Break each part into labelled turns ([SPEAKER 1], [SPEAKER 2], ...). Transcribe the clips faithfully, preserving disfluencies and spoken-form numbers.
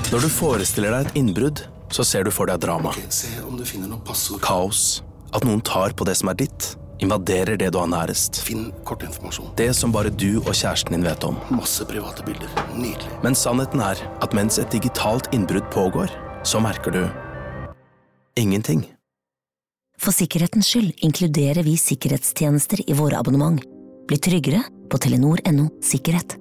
[SPEAKER 1] Når du forestiller deg et innbrudd, så ser du for deg drama.
[SPEAKER 2] Okay, se om du finner noe passord.
[SPEAKER 1] Kaos. At noen tar på det som er ditt. Invaderer det du har nærest.
[SPEAKER 2] Finn kortinformasjon.
[SPEAKER 1] Det som bare du og kjæresten din vet om.
[SPEAKER 2] Masse private bilder. Nydelig.
[SPEAKER 1] Men sannheten er at mens et digitalt innbrudd pågår, så merker du ingenting.
[SPEAKER 3] For sikkerhetens skyld inkluderer vi sikkerhetstjenester i våre abonnement. Bli tryggere på telenor punktum no sikkerhet.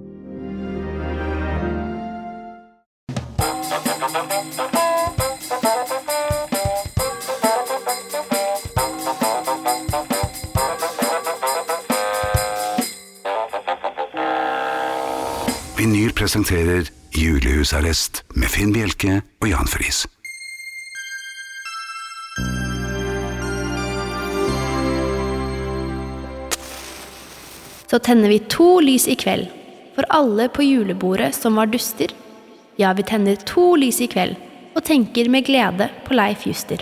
[SPEAKER 4] Vinyl presenterer Julehusarrest med Finn Bjelke og Jan Friis.
[SPEAKER 5] Så tenner vi to lys i kveld, for alle på julebordet som var duster. Ja, vi tenner to lys i kveld, og tenker med glede på Leif Juster.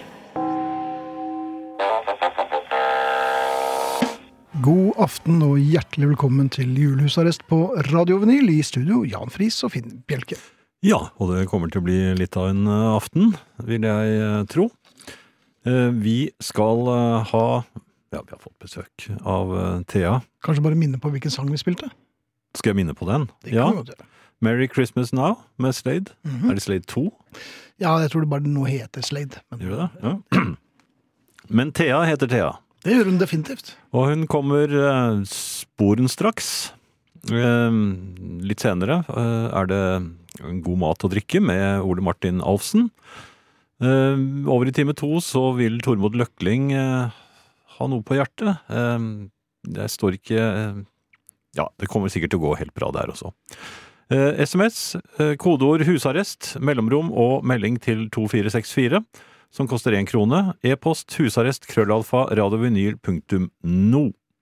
[SPEAKER 6] God aften og hjertelig velkommen til Julehusarrest på Radio Vinyl, i studio Jan Friis og Finn Bjelke.
[SPEAKER 7] Ja, og det kommer til å bli litt av en aften, vil jeg tro. Vi skal ha, ja, vi har fått besøk av Thea.
[SPEAKER 6] Kanskje bare minne på hvilken sang vi spilte?
[SPEAKER 7] Skal jeg minne på den?
[SPEAKER 6] Det kan
[SPEAKER 7] ja.
[SPEAKER 6] vi godt gjøre.
[SPEAKER 7] Merry Christmas Now med Slade. Mm-hmm. Er det Slade to?
[SPEAKER 6] Ja, jeg tror det bare nå heter Slade. Men...
[SPEAKER 7] Gjør det? Ja. Men Thea heter Thea.
[SPEAKER 6] Det gjør hun definitivt.
[SPEAKER 7] Og hun kommer uh, sporenstraks. Uh, litt senere uh, er det en god mat å drikke med Ole Martin Alfsen. Uh, over i time to så vil Tormod Løkling uh, ha noe på hjertet. Uh, det står ikke... Uh, ja, det kommer sikkert til å gå helt bra der også. Uh, S M S, uh, kodeord husarrest, mellomrom og melding til to fire seks fire. Som koster en krone. E-post husarrest krøllalfa radiovinyl punktum no.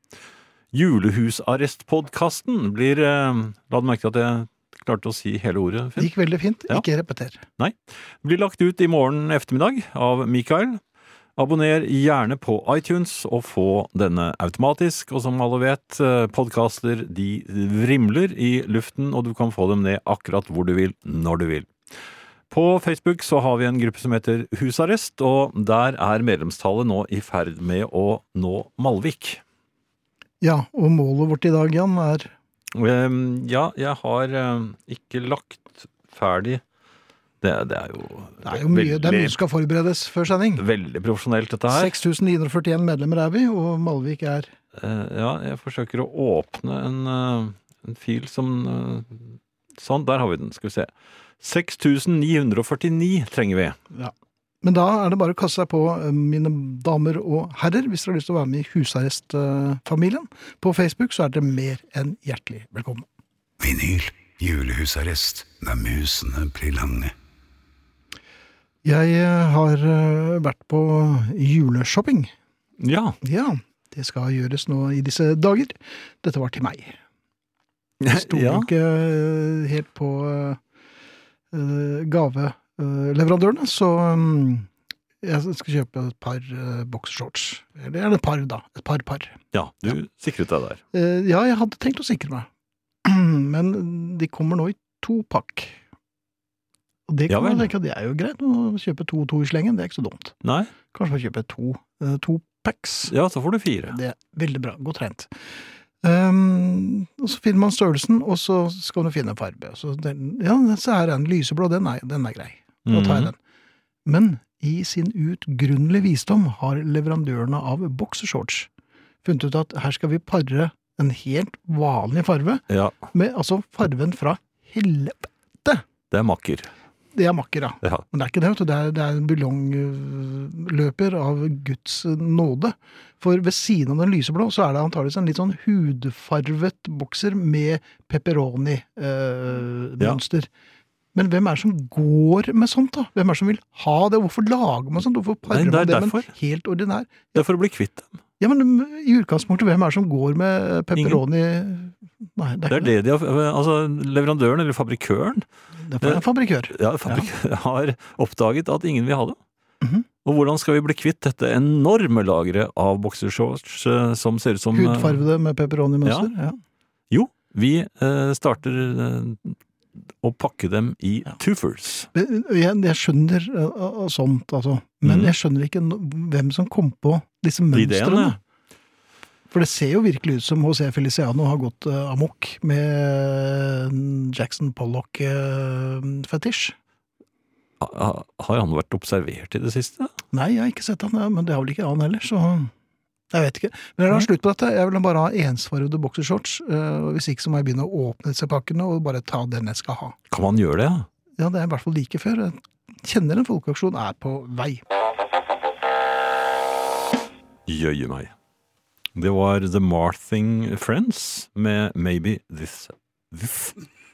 [SPEAKER 7] Julehusarrest-podcasten blir, eh, la du merke at jeg klarte å si hele ordet, Finn?
[SPEAKER 6] Det gikk veldig fint,
[SPEAKER 7] ja.
[SPEAKER 6] Ikke repeter.
[SPEAKER 7] Nei. Det blir lagt ut i morgen eftermiddag av Mikael. Abonner gjerne på iTunes og få denne automatisk, og som alle vet, podcaster de vrimler i luften, og du kan få dem ned akkurat hvor du vil, når du vil. På Facebook så har vi en gruppe som heter Husarrest, og der er medlemstallet nå i ferd med å nå Malvik.
[SPEAKER 6] Ja, og målet vårt i dag, Jan, er...
[SPEAKER 7] Um, ja, jeg har um, ikke lagt ferdig. Det, det er jo...
[SPEAKER 6] Det er jo mye, veldig, det er mye som skal forberedes før sending.
[SPEAKER 7] Veldig profesjonelt dette her.
[SPEAKER 6] seks tusen ni hundre og førtien medlemmer er vi, og Malvik er...
[SPEAKER 7] Uh, ja, jeg forsøker å åpne en, uh, en fil som... Uh, sånn, der har vi den, skal vi se. seks tusen ni hundre og førtini trenger vi.
[SPEAKER 6] Ja. Men da er det bare å kaste seg på, mine damer og herrer, hvis dere har lyst til å være med i husarrest-familien. På Facebook så er dere mer enn hjertelig velkommen.
[SPEAKER 4] Vinyl, julehusarrest, når musene blir lange.
[SPEAKER 6] Jeg har vært på juleshopping.
[SPEAKER 7] Ja.
[SPEAKER 6] Ja, det skal gjøres nå i disse dager. Dette var til meg. Det sto
[SPEAKER 7] ja.
[SPEAKER 6] ikke helt på uh, gaveleverandørene, så um, jeg skal kjøpe et par uh, boxershorts. Eller et par da, et par par.
[SPEAKER 7] Ja, du ja. sikret deg der.
[SPEAKER 6] Uh, ja, jeg hadde tenkt å sikre meg. Men de kommer nå i to pakk. Og det kan ja, man tenke at det er jo greit å kjøpe to to i slengen, det er ikke så dumt.
[SPEAKER 7] Nei.
[SPEAKER 6] Kanskje man kjøper to, uh, to packs.
[SPEAKER 7] Ja, så får du fire.
[SPEAKER 6] Det er veldig bra, godt trent. Um, og så finner man størrelsen, og så skal du finne en farbe. Så den, ja, så er den lyseblå, den er, den er grei. Da tar jeg den. Men i sin utgrunnelige visdom har leverandørene av boxershorts funnet ut at her skal vi parre en helt vanlig farve
[SPEAKER 7] ja.
[SPEAKER 6] med altså farven fra helvete.
[SPEAKER 7] Det er makker.
[SPEAKER 6] Det er makker, ja.
[SPEAKER 7] ja. Men
[SPEAKER 6] det er ikke det, vet du. Det er, det er en buljongløper av Guds nåde. For ved siden av den lyseblå så er det antageligvis en litt sånn hudfarvet bokser med pepperoni-mønster. Eh, ja. Men hvem er det som går med sånt da? Hvem er det som vil ha det? Hvorfor lager man sånt? Hvorfor parer man det med en helt ordinær?
[SPEAKER 7] Det er for å bli kvitt dem.
[SPEAKER 6] Ja, men i utgangspunktet, hvem er det som går med pepperoni? Nei, det er,
[SPEAKER 7] det er det de har, altså leverandøren eller fabrikøren.
[SPEAKER 6] Det er en fabrikør.
[SPEAKER 7] Ja, fabrikør ja. har oppdaget at ingen vil ha det.
[SPEAKER 6] Mm-hmm.
[SPEAKER 7] Og hvordan skal vi bli kvitt dette enorme lagret av boxershorts som ser ut som...
[SPEAKER 6] Hudfarvede med pepperoni-mønster, ja.
[SPEAKER 7] ja. Jo, vi eh, starter eh, å pakke dem i ja. twofers.
[SPEAKER 6] Jeg, jeg skjønner uh, sånt, altså. Men mm. jeg skjønner ikke no, hvem som kom på disse mønstrene. For det ser jo virkelig ut som José Feliciano har gått uh, amok med Jackson Pollock-fetisj.
[SPEAKER 7] Uh, har han vært observert i det siste?
[SPEAKER 6] Nei, jeg har ikke sett han, men det har vel ikke han heller, så jeg vet ikke. Men jeg har slutt på dette. Jeg vil bare ha ensfarvede boxershorts, uh, hvis ikke så må jeg begynne å åpne disse pakkene og bare ta den jeg skal ha.
[SPEAKER 7] Kan man gjøre det? Ja,
[SPEAKER 6] ja det er i hvert fall like før. Jeg kjenner en folkeaksjon er på vei.
[SPEAKER 7] Jøye meg. Det var The Marthing Friends med Maybe This. This.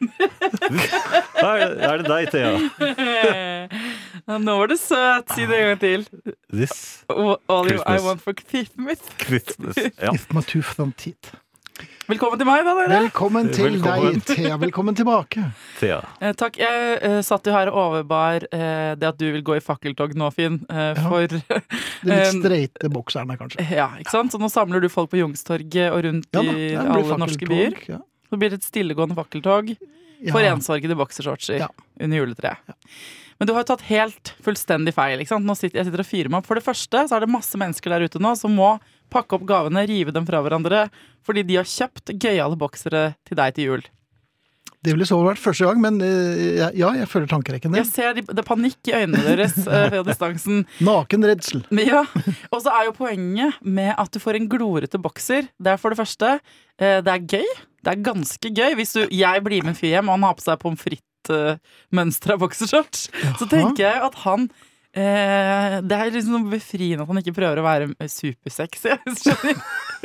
[SPEAKER 7] Nei, er det deg, Thea?
[SPEAKER 8] Nå var det søt, si det en gang til.
[SPEAKER 7] This
[SPEAKER 8] All
[SPEAKER 7] Christmas.
[SPEAKER 8] I want for Christmas.
[SPEAKER 7] Christmas, ja.
[SPEAKER 6] If my tooth don't teeth.
[SPEAKER 8] Velkommen til meg da, dere.
[SPEAKER 6] Velkommen til
[SPEAKER 7] Velkommen.
[SPEAKER 6] deg, Thea. Velkommen tilbake.
[SPEAKER 7] Thea.
[SPEAKER 8] Eh, takk, jeg eh, satt jo her og overbar eh, det at du vil gå i fakkeltog nå, Finn, eh,
[SPEAKER 6] Ja.
[SPEAKER 8] for
[SPEAKER 6] De litt streite bokserne, kanskje.
[SPEAKER 8] ja, ikke sant? Så nå samler du folk på Youngstorget og rundt
[SPEAKER 6] Ja da,
[SPEAKER 8] i
[SPEAKER 6] det blir
[SPEAKER 8] alle norske byer.
[SPEAKER 6] fakkeltog, Ja.
[SPEAKER 8] Så blir det et stillegående fakkeltog
[SPEAKER 6] Ja.
[SPEAKER 8] for ensfargede boksershortser
[SPEAKER 6] Ja.
[SPEAKER 8] under juletreet. Men du har jo tatt helt fullstendig feil, ikke sant? Nå sitter, jeg sitter og fyrer meg opp. For det første så er det masse mennesker der ute nå som må pakke opp gavene, rive dem fra hverandre, fordi de har kjøpt gøyale boksere til deg til jul.
[SPEAKER 6] Det ville så vært første gang, men uh, ja, jeg føler tankerekken
[SPEAKER 8] Jeg
[SPEAKER 6] din.
[SPEAKER 8] ser de, det er panikk i øynene deres uh, ved distansen.
[SPEAKER 6] Naken redsel.
[SPEAKER 8] Men ja, og så er jo poenget med at du får en glorete bokser. Det er for det første, eh, det er gøy. Det er ganske gøy. Hvis du, jeg blir med en fyr hjem, og han har på seg pommes frites-mønstra boksershorts, så tenker jeg at han eh, det er liksom befriende at han ikke prøver å være supersexy. Skjønner?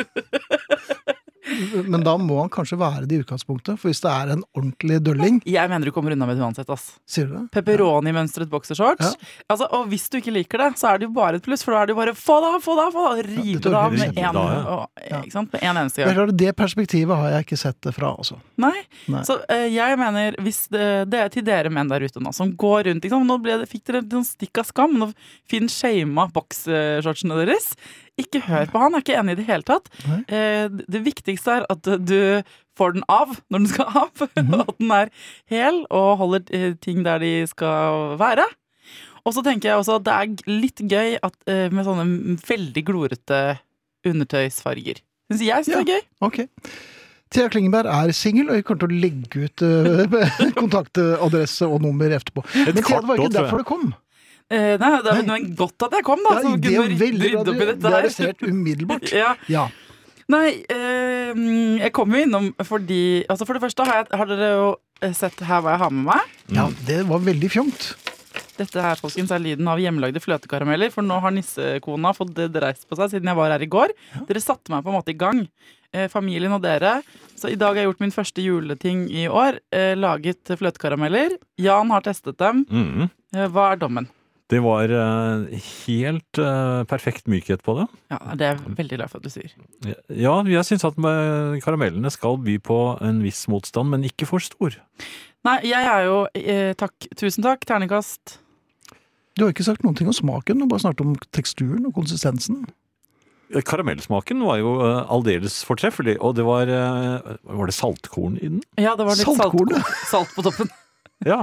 [SPEAKER 6] Men da må han kanskje være det i utgangspunktet, for hvis det er en ordentlig dølling,
[SPEAKER 8] Jeg mener du kommer unna med det uansett, ass.
[SPEAKER 6] sier du det?
[SPEAKER 8] Pepperoni-mønstret boksershorts.
[SPEAKER 6] Ja.
[SPEAKER 8] Altså, og hvis du ikke liker det, så er det jo bare et pluss, for da er det jo bare få det av, få det av, få det av, rive
[SPEAKER 6] dette
[SPEAKER 8] det av
[SPEAKER 6] høres
[SPEAKER 8] med
[SPEAKER 7] kjempebra,
[SPEAKER 8] en,
[SPEAKER 7] ja.
[SPEAKER 8] og,
[SPEAKER 6] Ja.
[SPEAKER 8] ikke sant? Med en eneste
[SPEAKER 6] Det er
[SPEAKER 8] gang.
[SPEAKER 6] klart, det perspektivet har jeg ikke sett det fra, altså.
[SPEAKER 8] Nei,
[SPEAKER 6] Nei.
[SPEAKER 8] så eh, jeg mener, hvis det, det er til dere menn der ute nå, som går rundt, ikke sant? Nå ble det, fikk dere en stikk av skam, nå Finn shama boksershortsene deres. Ikke hør på han, er ikke enig i det hele tatt.
[SPEAKER 6] Nei.
[SPEAKER 8] Eh, det viktigste er at du får den av når den skal av, og at den er hel og holder eh, ting der de skal være. Og så tenker jeg også at det er litt gøy at, eh, med sånne veldig glorete undertøysfarger. Synes jeg synes det er gøy.
[SPEAKER 6] Ok. Thea Klingenberg er singel, og jeg kommer til å legge ut uh, kontaktadresse og nummer etterpå. Men Thea, det var
[SPEAKER 7] kart
[SPEAKER 6] ikke
[SPEAKER 7] også, tror jeg.
[SPEAKER 6] derfor det kom.
[SPEAKER 8] Eh, nei, det er men godt at jeg kom, da.
[SPEAKER 6] Ja,
[SPEAKER 8] så
[SPEAKER 6] det
[SPEAKER 8] kunne
[SPEAKER 6] er
[SPEAKER 8] du
[SPEAKER 6] veldig
[SPEAKER 8] rydde
[SPEAKER 6] bra.
[SPEAKER 8] opp i
[SPEAKER 6] Du
[SPEAKER 8] dette
[SPEAKER 6] ble
[SPEAKER 8] her.
[SPEAKER 6] arrestert umiddelbart.
[SPEAKER 8] Ja.
[SPEAKER 6] Ja.
[SPEAKER 8] Nei, eh, jeg kom jo innom fordi altså For det første har, jeg, har dere jo sett her hva jeg har med meg.
[SPEAKER 6] ja, det var veldig fjongt.
[SPEAKER 8] Dette her, folkens, er lyden av hjemmelagde fløtekarameller. For nå har nissekona fått det dreist på seg siden jeg var her i går. Dere satte meg på en måte i gang. Eh, familien og dere. Så i dag har jeg gjort min første juleting i år. Eh, laget fløtekarameller. Jan har testet dem.
[SPEAKER 7] Mm.
[SPEAKER 8] Eh, hva er dommen?
[SPEAKER 7] Det var eh, helt eh, perfekt mykhet på det.
[SPEAKER 8] Ja, Det er jeg veldig glad for at du sier.
[SPEAKER 7] Ja, jeg synes at med karamellene skal by på en viss motstand, men ikke for stor.
[SPEAKER 8] Nei, jeg er jo eh, Takk, tusen takk, terningkast.
[SPEAKER 6] Du har ikke sagt noen ting om smaken, du bare snakket om teksturen og konsistensen.
[SPEAKER 7] Karamellsmaken var jo uh, aldeles fortreffelig, og det var, uh, var det saltkorn i den?
[SPEAKER 8] Ja, det var litt
[SPEAKER 6] Saltkorn,
[SPEAKER 8] salt, salt på toppen.
[SPEAKER 7] Ja.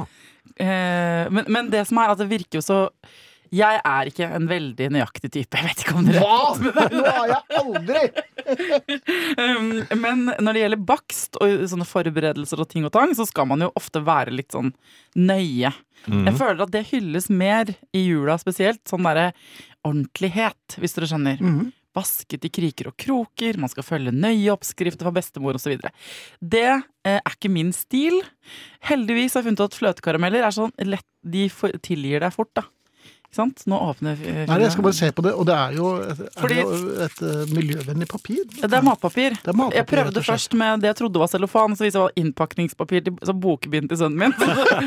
[SPEAKER 8] Eh, men, men det som er at det virker jo så Jeg er ikke en veldig nøyaktig type. Jeg vet ikke om dere
[SPEAKER 6] Hva? Nå har jeg aldri!
[SPEAKER 8] um, Men når det gjelder bakst og sånne forberedelser og ting og tang, så skal man jo ofte være litt sånn nøye.
[SPEAKER 7] Mm.
[SPEAKER 8] Jeg føler at det hylles mer i jula spesielt. Sånn derre ordentlighet, hvis dere skjønner.
[SPEAKER 6] Mhm.
[SPEAKER 8] Basket i kriker og kroker, man skal følge nøye oppskrifter fra bestemor og så videre. Det eh, er ikke min stil. Heldigvis har jeg funnet ut at fløtekarameller er sånn lett, de for, tilgir deg fort da. Ikke sant? Nå åpner vi.
[SPEAKER 6] Nei, jeg skal bare se på det, og det er jo et, er
[SPEAKER 8] Fordi-
[SPEAKER 6] det jo et uh, miljøvennlig papir.
[SPEAKER 8] Det er matpapir.
[SPEAKER 6] Det er matpapir,
[SPEAKER 8] Jeg prøvde
[SPEAKER 6] rett og slett.
[SPEAKER 8] først med det jeg trodde var cellofan, så viste det var innpakningspapir til så bokbind til sønnen min.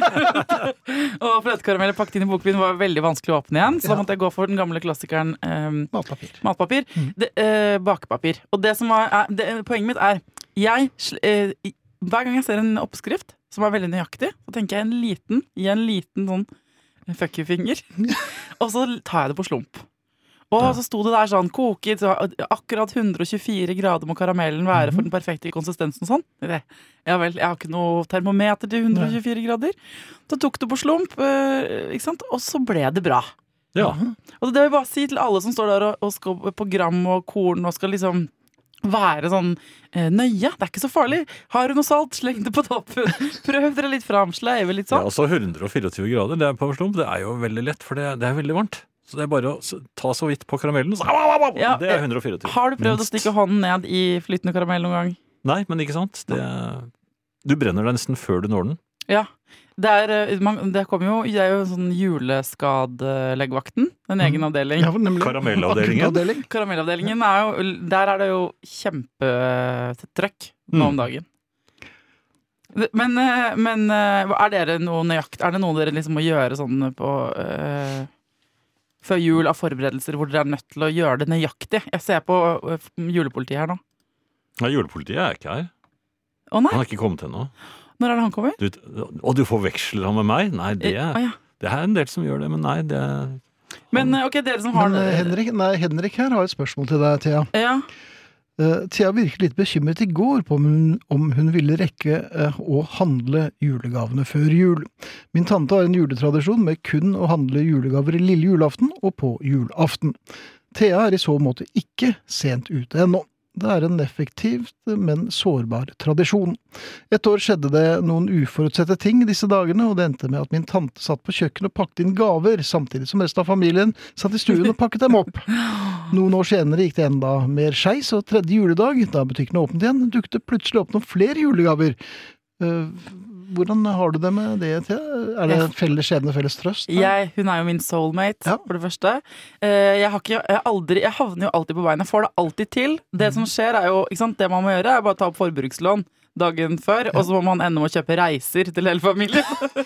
[SPEAKER 8] Og fløtekarameller pakket inn i bokbind var veldig vanskelig å åpne igjen, så da
[SPEAKER 6] Ja.
[SPEAKER 8] måtte jeg gå for den gamle klassikeren um,
[SPEAKER 6] Matpapir.
[SPEAKER 8] matpapir. Det, eh, bakepapir. Og det som var, er, det, poenget mitt er, jeg, sl- eh, i- hver gang jeg ser en oppskrift som er veldig nøyaktig, så tenker jeg en liten, i en liten sånn fuck you-finger, og så tar jeg det på slump. Og
[SPEAKER 7] Ja.
[SPEAKER 8] så sto det der sånn, koket, så akkurat hundre og tjuefire grader må karamellen være for den perfekte konsistensen og sånn. Det- Ja vel, jeg har ikke noe termometer til hundre og tjuefire grader. Så tok det på slump, eh, ikke sant? Og så ble det bra.
[SPEAKER 7] Ja.
[SPEAKER 8] Og det vil jeg bare si til alle som står der og, og skal på gram og korn og skal liksom være sånn eh, nøye. Det er ikke så farlig. Har du noe salt, sleng det på toppen. Prøv dere litt fram, sleive litt
[SPEAKER 7] Ja,
[SPEAKER 8] sånn.
[SPEAKER 7] altså hundre og fireogtyve grader, det er på slump. Det er jo veldig lett, for det, det er veldig varmt. Så det er bare å s- ta så vidt på karamellen. Så, au, au, au, au,
[SPEAKER 8] Ja,
[SPEAKER 7] det er hundre og fireogtyve.
[SPEAKER 8] Har du prøvd
[SPEAKER 7] Minst.
[SPEAKER 8] å stikke hånden ned i flytende karamell noen gang?
[SPEAKER 7] Nei, men ikke sant? Det, du brenner deg nesten før du når den.
[SPEAKER 8] Ja. Det er, eh, man, det kommer jo, det er jo sånn juleskadelegevakten, en egen avdeling.
[SPEAKER 6] Ja, for nemlig.
[SPEAKER 7] Karamellavdelingen.
[SPEAKER 6] Akuttavdeling.
[SPEAKER 8] Karamellavdelingen er jo, der er det jo kjempetrøkk nå om
[SPEAKER 7] Mm.
[SPEAKER 8] dagen. Men, eh, men eh, er dere noe nøyakt, er det noe dere liksom må gjøre sånn på eh, før jul av forberedelser hvor dere er nødt til å gjøre det nøyaktig? Jeg ser på eh, julepolitiet her nå.
[SPEAKER 7] Nei, julepolitiet er ikke her.
[SPEAKER 8] Å nei,
[SPEAKER 7] Han er ikke kommet ennå.
[SPEAKER 8] når er det han kommer?
[SPEAKER 7] Du, og du forveksler han med meg? Nei, det,
[SPEAKER 8] Eh, å ja.
[SPEAKER 7] det er en del som gjør det, men nei, det
[SPEAKER 8] Men eh, ok, dere som har
[SPEAKER 6] Men eh, Henrik, nei, Henrik her har et spørsmål til deg, Thea.
[SPEAKER 8] Ja,
[SPEAKER 6] Uh, Thea virket litt bekymret i går på om hun, om hun ville rekke uh, å handle julegavene før jul. Min tante har en juletradisjon med kun å handle julegaver lille julaften og på julaften. Thea er i så måte ikke sent ute ennå. Det er en effektiv, men sårbar tradisjon. Et år skjedde det noen uforutsette ting disse dagene, og det endte med at min tante satt på kjøkkenet og pakket inn gaver, samtidig som resten av familien satt i stuen og pakket dem opp. Noen år senere gikk det enda mer skeis, og tredje juledag, da butikkene åpnet igjen, dukket det plutselig opp noen flere julegaver. Uh, hvordan har du det med det, Thea? Er det felles skjebne, felles trøst?
[SPEAKER 8] jeg, hun er jo min soulmate,
[SPEAKER 6] Ja.
[SPEAKER 8] for det første. Eh, jeg, har ikke, jeg, har aldri, jeg havner jo alltid på veien. Jeg får det alltid til. Det som skjer er jo, ikke sant, det man må gjøre er bare ta opp forbrukslån dagen før, og så må man ende med å kjøpe reiser til hele familien.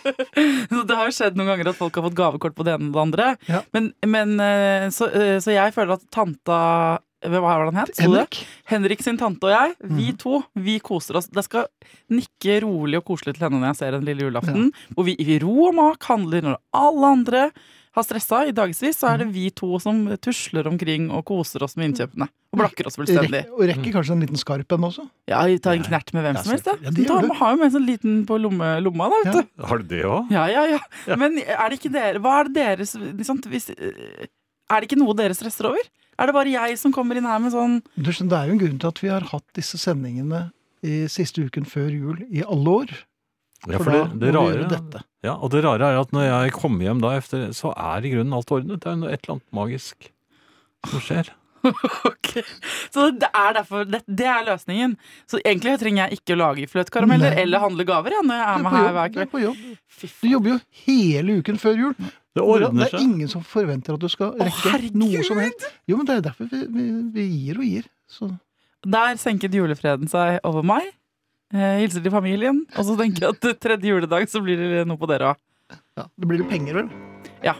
[SPEAKER 8] Så det har jo skjedd noen ganger at folk har fått gavekort på det ene og det andre.
[SPEAKER 6] Ja.
[SPEAKER 8] Men, men eh, så, eh, så jeg føler at tanta hva var det han het? Sto det?
[SPEAKER 6] Henrik?
[SPEAKER 8] Henrik sin tante og jeg, vi
[SPEAKER 6] Mhm.
[SPEAKER 8] to, vi koser oss. Det skal nikke rolig og koselig til henne når jeg ser en lille julaften. Hvor vi i ro og mak handler når alle andre har stressa i dagevis, så er det vi to som tusler omkring og koser oss med innkjøpene. Og blakker oss fullstendig.
[SPEAKER 6] Rekker, og rekker kanskje en liten skarp en også?
[SPEAKER 8] Ja, vi tar en knert med hvem
[SPEAKER 6] Ja,
[SPEAKER 8] som helst.
[SPEAKER 6] selvfølgelig. Ja, det
[SPEAKER 8] Ja,
[SPEAKER 6] gjør
[SPEAKER 8] de
[SPEAKER 6] du.
[SPEAKER 8] har jo med en sånn liten på lomme, lomma, da, vet
[SPEAKER 6] Ja.
[SPEAKER 8] du.
[SPEAKER 7] Har du det òg?
[SPEAKER 8] Ja, ja, ja. Men er det ikke dere Hva er det deres liksom, hvis, Er det ikke noe dere stresser over? Er det bare jeg som kommer inn her med sånn
[SPEAKER 6] Du skjønner, Det er jo en grunn til at vi har hatt disse sendingene i siste uken før jul i alle år.
[SPEAKER 7] Ja,
[SPEAKER 6] For
[SPEAKER 7] for
[SPEAKER 6] da
[SPEAKER 7] det, det
[SPEAKER 6] må vi
[SPEAKER 7] rare
[SPEAKER 6] gjøre dette.
[SPEAKER 7] Ja, og det rare er at når jeg kommer hjem da efter, så er i grunnen alt ordnet. Det er noe- et eller annet magisk som skjer.
[SPEAKER 8] Ok, så det er derfor det, det er løsningen. Så egentlig trenger jeg ikke å lage fløtkarameller
[SPEAKER 6] Nei.
[SPEAKER 8] eller handle gaver ja, når jeg
[SPEAKER 6] Du
[SPEAKER 8] er
[SPEAKER 6] er
[SPEAKER 8] med
[SPEAKER 6] på
[SPEAKER 8] her
[SPEAKER 6] jobb.
[SPEAKER 8] hver
[SPEAKER 6] Du er
[SPEAKER 8] kveld.
[SPEAKER 6] på jobb.
[SPEAKER 8] Fy
[SPEAKER 6] Du
[SPEAKER 8] faen.
[SPEAKER 6] jobber jo hele uken før jul.
[SPEAKER 7] Det
[SPEAKER 6] Det
[SPEAKER 7] ordner
[SPEAKER 6] er
[SPEAKER 7] seg.
[SPEAKER 6] ingen som forventer at du skal rekke
[SPEAKER 8] herregud!
[SPEAKER 6] noe som helst. Jo, men det er derfor vi, vi, vi gir og gir. Så.
[SPEAKER 8] Der senket julefreden seg over meg. Eh, hilser til familien. Og så tenker jeg at tredje juledag så blir det noe på dere òg.
[SPEAKER 6] Ja, det blir det penger, vel?
[SPEAKER 8] Ja.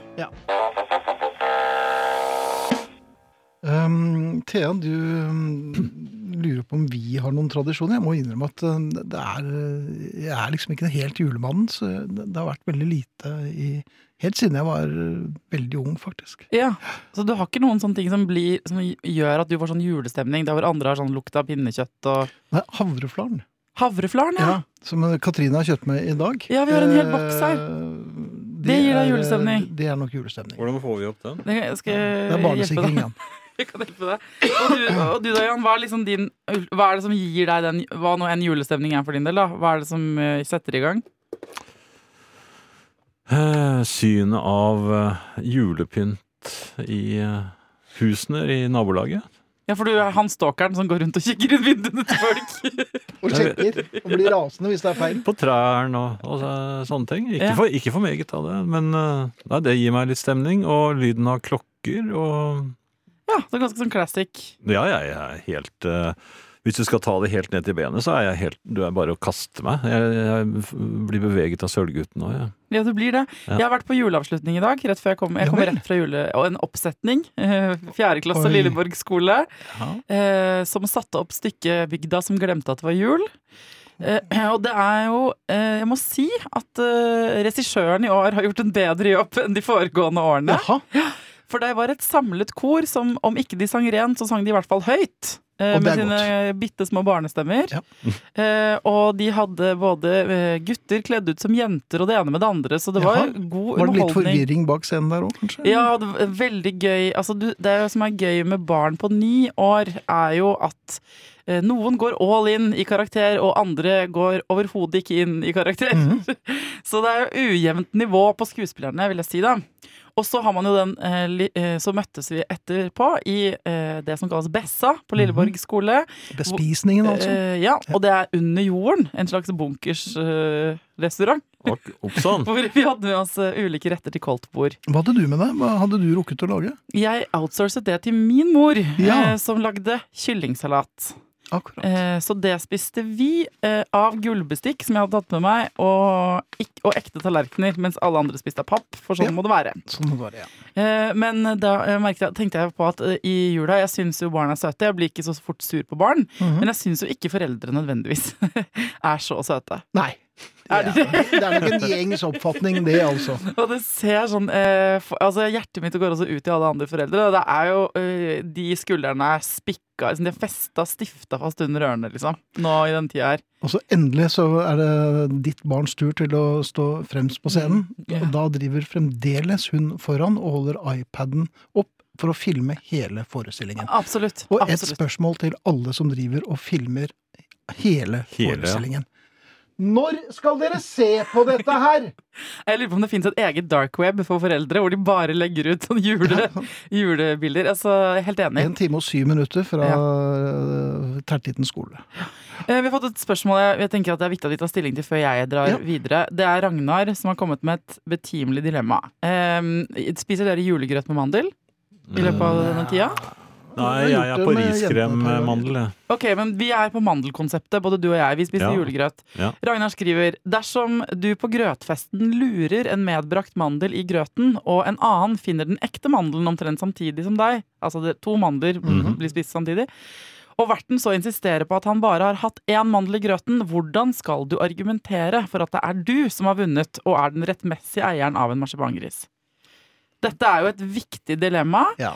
[SPEAKER 6] Um, Thea, du um, lurer på om vi har noen tradisjoner. Jeg må innrømme at uh, det er uh, jeg er liksom ikke den helt julemannen, så det, det har vært veldig lite i helt siden jeg var uh, veldig ung, faktisk.
[SPEAKER 8] Ja, Så du har ikke noen sånne ting som, blir, som gjør at du får sånn julestemning, der hvor andre har sånn lukt av pinnekjøtt og
[SPEAKER 6] Nei, havreflaren.
[SPEAKER 8] havreflaren? Ja.
[SPEAKER 6] Ja, som uh, Katrine har kjøpt med i dag.
[SPEAKER 8] Ja, vi har en hel boks her.
[SPEAKER 6] Uh,
[SPEAKER 8] Det gir deg
[SPEAKER 6] er, uh,
[SPEAKER 8] julestemning.
[SPEAKER 6] Det er nok julestemning.
[SPEAKER 7] Hvordan får vi opp den?
[SPEAKER 8] Det skal
[SPEAKER 6] Det
[SPEAKER 8] jeg
[SPEAKER 6] er
[SPEAKER 8] hjelpe
[SPEAKER 6] barnesikring,
[SPEAKER 8] deg.
[SPEAKER 6] ja.
[SPEAKER 8] Jeg kan hjelpe deg. Og du, og du da, Jan, hva er, liksom din, hva er det som gir deg den Hva nå en julestemning er for din del, da? Hva er det som uh, setter i gang?
[SPEAKER 7] Eh, Synet av eh, julepynt i eh, husene i nabolaget.
[SPEAKER 8] Ja, for du er han stalkeren som går rundt og kikker ut vinduene til folk.
[SPEAKER 6] Og sjekker, og blir rasende hvis det er feil.
[SPEAKER 7] På trærne og, og så- sånne ting. Ikke,
[SPEAKER 8] Ja.
[SPEAKER 7] for, ikke for meget av det, men eh, nei, det gir meg litt stemning. Og lyden av klokker og
[SPEAKER 8] Ja, det er ganske sånn classic.
[SPEAKER 7] Ja, jeg er helt eh, Hvis du skal ta det helt ned til benet, så er jeg helt Du er bare å kaste meg. Jeg, jeg f- blir beveget av Sølvgutten òg, jeg.
[SPEAKER 8] Ja, det blir det.
[SPEAKER 7] Ja.
[SPEAKER 8] Jeg har vært på juleavslutning i dag, rett før jeg kom. Jeg
[SPEAKER 6] Ja
[SPEAKER 8] kom
[SPEAKER 6] vel.
[SPEAKER 8] rett fra jule... Og en oppsetning. eh, Fjerde klasse
[SPEAKER 6] Oi.
[SPEAKER 8] Lilleborg skole.
[SPEAKER 6] Ja.
[SPEAKER 8] eh, Som satte opp stykkebygda som glemte at det var jul. Eh, og det er jo eh, Jeg må si at eh, regissøren i år har gjort en bedre jobb enn de foregående årene.
[SPEAKER 6] Jaha.
[SPEAKER 8] For det var et samlet kor som, om ikke de sang rent, så sang de i hvert fall høyt. Eh,
[SPEAKER 6] Og det
[SPEAKER 8] med
[SPEAKER 6] er
[SPEAKER 8] sine bittesmå barnestemmer.
[SPEAKER 6] Ja.
[SPEAKER 8] Eh, og de hadde både eh, gutter kledd ut som jenter, og det ene med det andre, så det var
[SPEAKER 6] Jaha.
[SPEAKER 8] god
[SPEAKER 6] Var det litt
[SPEAKER 8] underholdning.
[SPEAKER 6] forvirring bak scenen der også, kanskje?
[SPEAKER 8] Ja, det var veldig gøy. Altså, du, det som er gøy med barn på ni år, er jo at eh, noen går all in i karakter, og andre går overhodet ikke inn i karakter.
[SPEAKER 6] Mhm.
[SPEAKER 8] Så det er jo ujevnt nivå på skuespillerne, vil jeg si da. Og så har man jo den, eh, li, eh, så møttes vi etterpå i eh, det som kalles Bessa på Lilleborg skole.
[SPEAKER 6] Bespisningen, altså.
[SPEAKER 8] Eh, ja, og det er under jorden, en slags bunkers eh, restaurant.
[SPEAKER 7] Og oppsann.
[SPEAKER 8] Hvor vi hadde med oss eh, ulike retter til koldtbord.
[SPEAKER 6] Hva hadde du med deg? Hva hadde du rukket å lage?
[SPEAKER 8] Jeg outsourcet det til min mor,
[SPEAKER 6] Ja.
[SPEAKER 8] eh, som lagde kyllingsalat.
[SPEAKER 6] Akkurat.
[SPEAKER 8] Eh, så det spiste vi eh, av gullbestikk som jeg hadde tatt med meg, og, ikk- og ekte tallerkener, mens alle andre spiste av papp, for sånn
[SPEAKER 6] Ja.
[SPEAKER 8] må det være.
[SPEAKER 6] Sånn var det, ja.
[SPEAKER 8] Eh, men da eh, merket jeg, tenkte jeg på at eh, i jula, jeg synes jo barn er søte, jeg blir ikke så fort sur på barn,
[SPEAKER 6] Mhm.
[SPEAKER 8] men jeg synes jo ikke foreldre nødvendigvis er så søte.
[SPEAKER 6] Nei.
[SPEAKER 8] Er
[SPEAKER 6] Det
[SPEAKER 8] det
[SPEAKER 6] er, det er nok en gjengs oppfatning, det, altså.
[SPEAKER 8] Og det ser sånn eh, for, altså hjertet mitt går også ut til alle andre foreldre. Og det er jo eh, de skuldrene er spikka, liksom, de er festa, stifta fast under ørene, liksom. Nå i den tida her.
[SPEAKER 6] Og så endelig så er det ditt barns tur til å stå fremst på scenen.
[SPEAKER 8] Ja.
[SPEAKER 6] Og da driver fremdeles hun foran og holder iPaden opp for å filme hele forestillingen.
[SPEAKER 8] Absolutt.
[SPEAKER 6] Og et
[SPEAKER 8] absolutt.
[SPEAKER 6] spørsmål til alle som driver og filmer hele,
[SPEAKER 7] Hele, ja.
[SPEAKER 6] forestillingen. Når skal dere se på dette her?
[SPEAKER 8] Jeg lurer på om det finnes et eget dark web for foreldre, hvor de bare legger ut sånne jule, julebilder. Altså, jeg er helt enig.
[SPEAKER 6] En time og syv minutter fra
[SPEAKER 8] Ja.
[SPEAKER 6] ja. Tertitten skole.
[SPEAKER 8] Eh, Vi har fått et spørsmål jeg, jeg tenker at det er viktig at vi tar stilling til før jeg drar
[SPEAKER 6] Ja.
[SPEAKER 8] videre. Det er Ragnar som har kommet med et betimelig dilemma. Eh, spiser dere julegrøt med mandel i løpet av denne tida?
[SPEAKER 7] Nei, jeg er på riskrem-mandel. jeg.
[SPEAKER 8] Ok, men vi er på mandelkonseptet, både du og jeg. Vi spiser
[SPEAKER 7] Ja.
[SPEAKER 8] julegrøt.
[SPEAKER 7] Ja.
[SPEAKER 8] Ragnar skriver, dersom du på grøtfesten lurer en medbrakt mandel i grøten, og en annen finner den ekte mandelen omtrent samtidig som deg, altså det, to mandler
[SPEAKER 7] Mhm.
[SPEAKER 8] blir spist samtidig, og verten så insisterer på at han bare har hatt én mandel i grøten, hvordan skal du argumentere for at det er du som har vunnet, og er den rettmessige eieren av en marsipangris? Dette er jo et viktig dilemma.
[SPEAKER 6] Ja.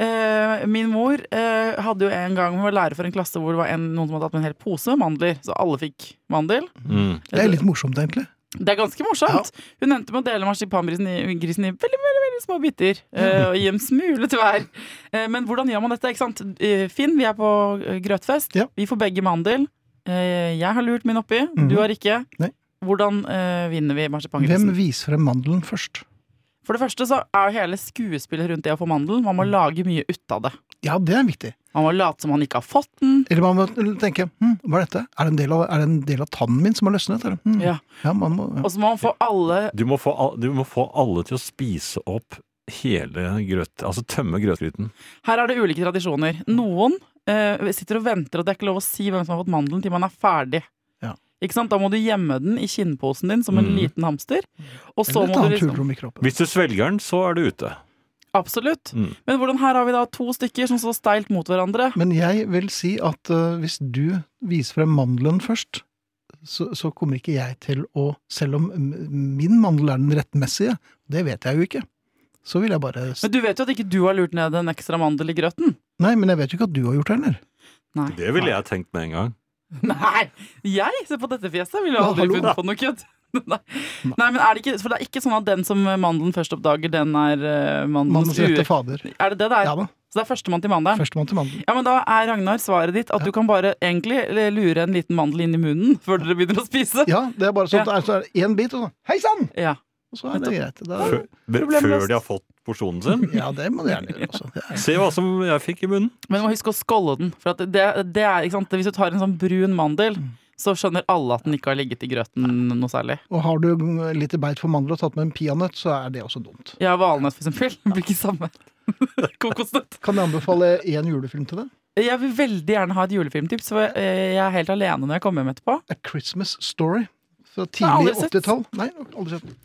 [SPEAKER 8] Eh, min mor eh, hadde jo en gang, hun var lærer for en klasse hvor det var en, noen som hadde tatt med en hel pose med mandler, så alle fikk mandel.
[SPEAKER 7] Mm.
[SPEAKER 6] Det er litt morsomt, egentlig.
[SPEAKER 8] Det er ganske morsomt. Hun endte med å dele marsipangrisen i, grisen i veldig, veldig, veldig små biter, eh, og gi en smule til hver. Eh, men hvordan gjør man dette, ikke sant? Eh, Finn, vi er på eh, grøtfest.
[SPEAKER 6] Ja.
[SPEAKER 8] Vi får begge mandel. Eh, jeg har lurt min oppi,
[SPEAKER 6] Mhm.
[SPEAKER 8] du har ikke.
[SPEAKER 6] Nei.
[SPEAKER 8] Hvordan eh, vinner vi marsipangrisen?
[SPEAKER 6] Hvem viser frem mandelen først?
[SPEAKER 8] For det første så er jo hele skuespillet rundt det å få mandel. Man må lage mye ut av det.
[SPEAKER 6] Ja, det er viktig.
[SPEAKER 8] Man må late som man ikke har fått den.
[SPEAKER 6] Eller man må tenke, hm, hva er dette? Er det en del av, er det en del av tannen min som har løsnet? Eller? Hm.
[SPEAKER 8] Ja.
[SPEAKER 6] Ja, man må, ja.
[SPEAKER 8] Og så må man få alle
[SPEAKER 7] Du, må få, al- du må få alle til å spise opp hele grøt, altså tømme grøtgryten.
[SPEAKER 8] Her er det ulike tradisjoner. Noen eh, sitter og venter, og det er ikke lov å si hvem som har fått mandelen til man er ferdig.
[SPEAKER 6] Ja.
[SPEAKER 8] Ikke sant? Da må du gjemme den i kinnposen din som en
[SPEAKER 7] Mm.
[SPEAKER 8] liten hamster. Og så
[SPEAKER 6] Eller et
[SPEAKER 8] må du
[SPEAKER 6] annet
[SPEAKER 8] liksom
[SPEAKER 6] hulrom i kroppen.
[SPEAKER 7] Hvis du svelger den, så er du ute.
[SPEAKER 8] Absolutt.
[SPEAKER 7] Mm.
[SPEAKER 8] Men hvordan her har vi da to stykker som står steilt mot hverandre?
[SPEAKER 6] Men jeg vil si at uh, hvis du viser frem mandelen først, så, så kommer ikke jeg til å, selv om m- min mandel er den rettmessige, det vet jeg jo ikke, så vil jeg bare s-
[SPEAKER 8] Men du vet jo at ikke du har lurt ned en ekstra mandel i grøten.
[SPEAKER 6] Nei, men jeg vet jo ikke at du har gjort det heller.
[SPEAKER 8] Nei.
[SPEAKER 7] Det ville jeg tenkt med en gang.
[SPEAKER 8] Nei! Jeg, se på dette fjeset, ville jo
[SPEAKER 6] Ja,
[SPEAKER 8] aldri
[SPEAKER 6] hallo.
[SPEAKER 8] funnet på noe kødd. Nei. Nei, men er det ikke, for det er ikke sånn at den som mandelen først oppdager, den er uh, mandelens
[SPEAKER 6] Mandels rette
[SPEAKER 8] ue...
[SPEAKER 6] fader.
[SPEAKER 8] Er det det det er?
[SPEAKER 6] Ja da,
[SPEAKER 8] Så det er førstemann til mandelen?
[SPEAKER 6] førstemann til mandelen.
[SPEAKER 8] Ja, men da er Ragnar svaret ditt at
[SPEAKER 6] Ja.
[SPEAKER 8] du kan bare egentlig lure en liten mandel inn i munnen før dere begynner å spise.
[SPEAKER 6] Ja, det er bare sånn at det er, så er det en bit, og så, hei sann!
[SPEAKER 8] Ja.
[SPEAKER 6] Og så er det greit. Da,
[SPEAKER 7] Før,
[SPEAKER 8] Problemløst.
[SPEAKER 7] før de har fått porsjonen sin.
[SPEAKER 6] ja, det må du gjerne gjøre også. Det er,
[SPEAKER 7] Se hva som jeg fikk i munnen.
[SPEAKER 8] Men du må huske å skålle den. For at det, det er, ikke sant? Hvis du tar en sånn brun mandel, så skjønner alle at den ikke har ligget i grøten noe særlig.
[SPEAKER 6] og har du litt beit for mandel og tatt med en peanøtt, så er det også dumt.
[SPEAKER 8] Ja, valnøtt for eksempel. Det blir ikke samme. Kokosnøtt.
[SPEAKER 6] Kan jeg anbefale en julefilm til deg?
[SPEAKER 8] Jeg vil veldig gjerne ha et julefilmtips, for jeg er helt alene når jeg kommer hjem etterpå.
[SPEAKER 6] A Christmas Story fra
[SPEAKER 8] Jeg har
[SPEAKER 6] tidlig
[SPEAKER 8] aldri sett.
[SPEAKER 6] åttitall. Nei, aldri sett.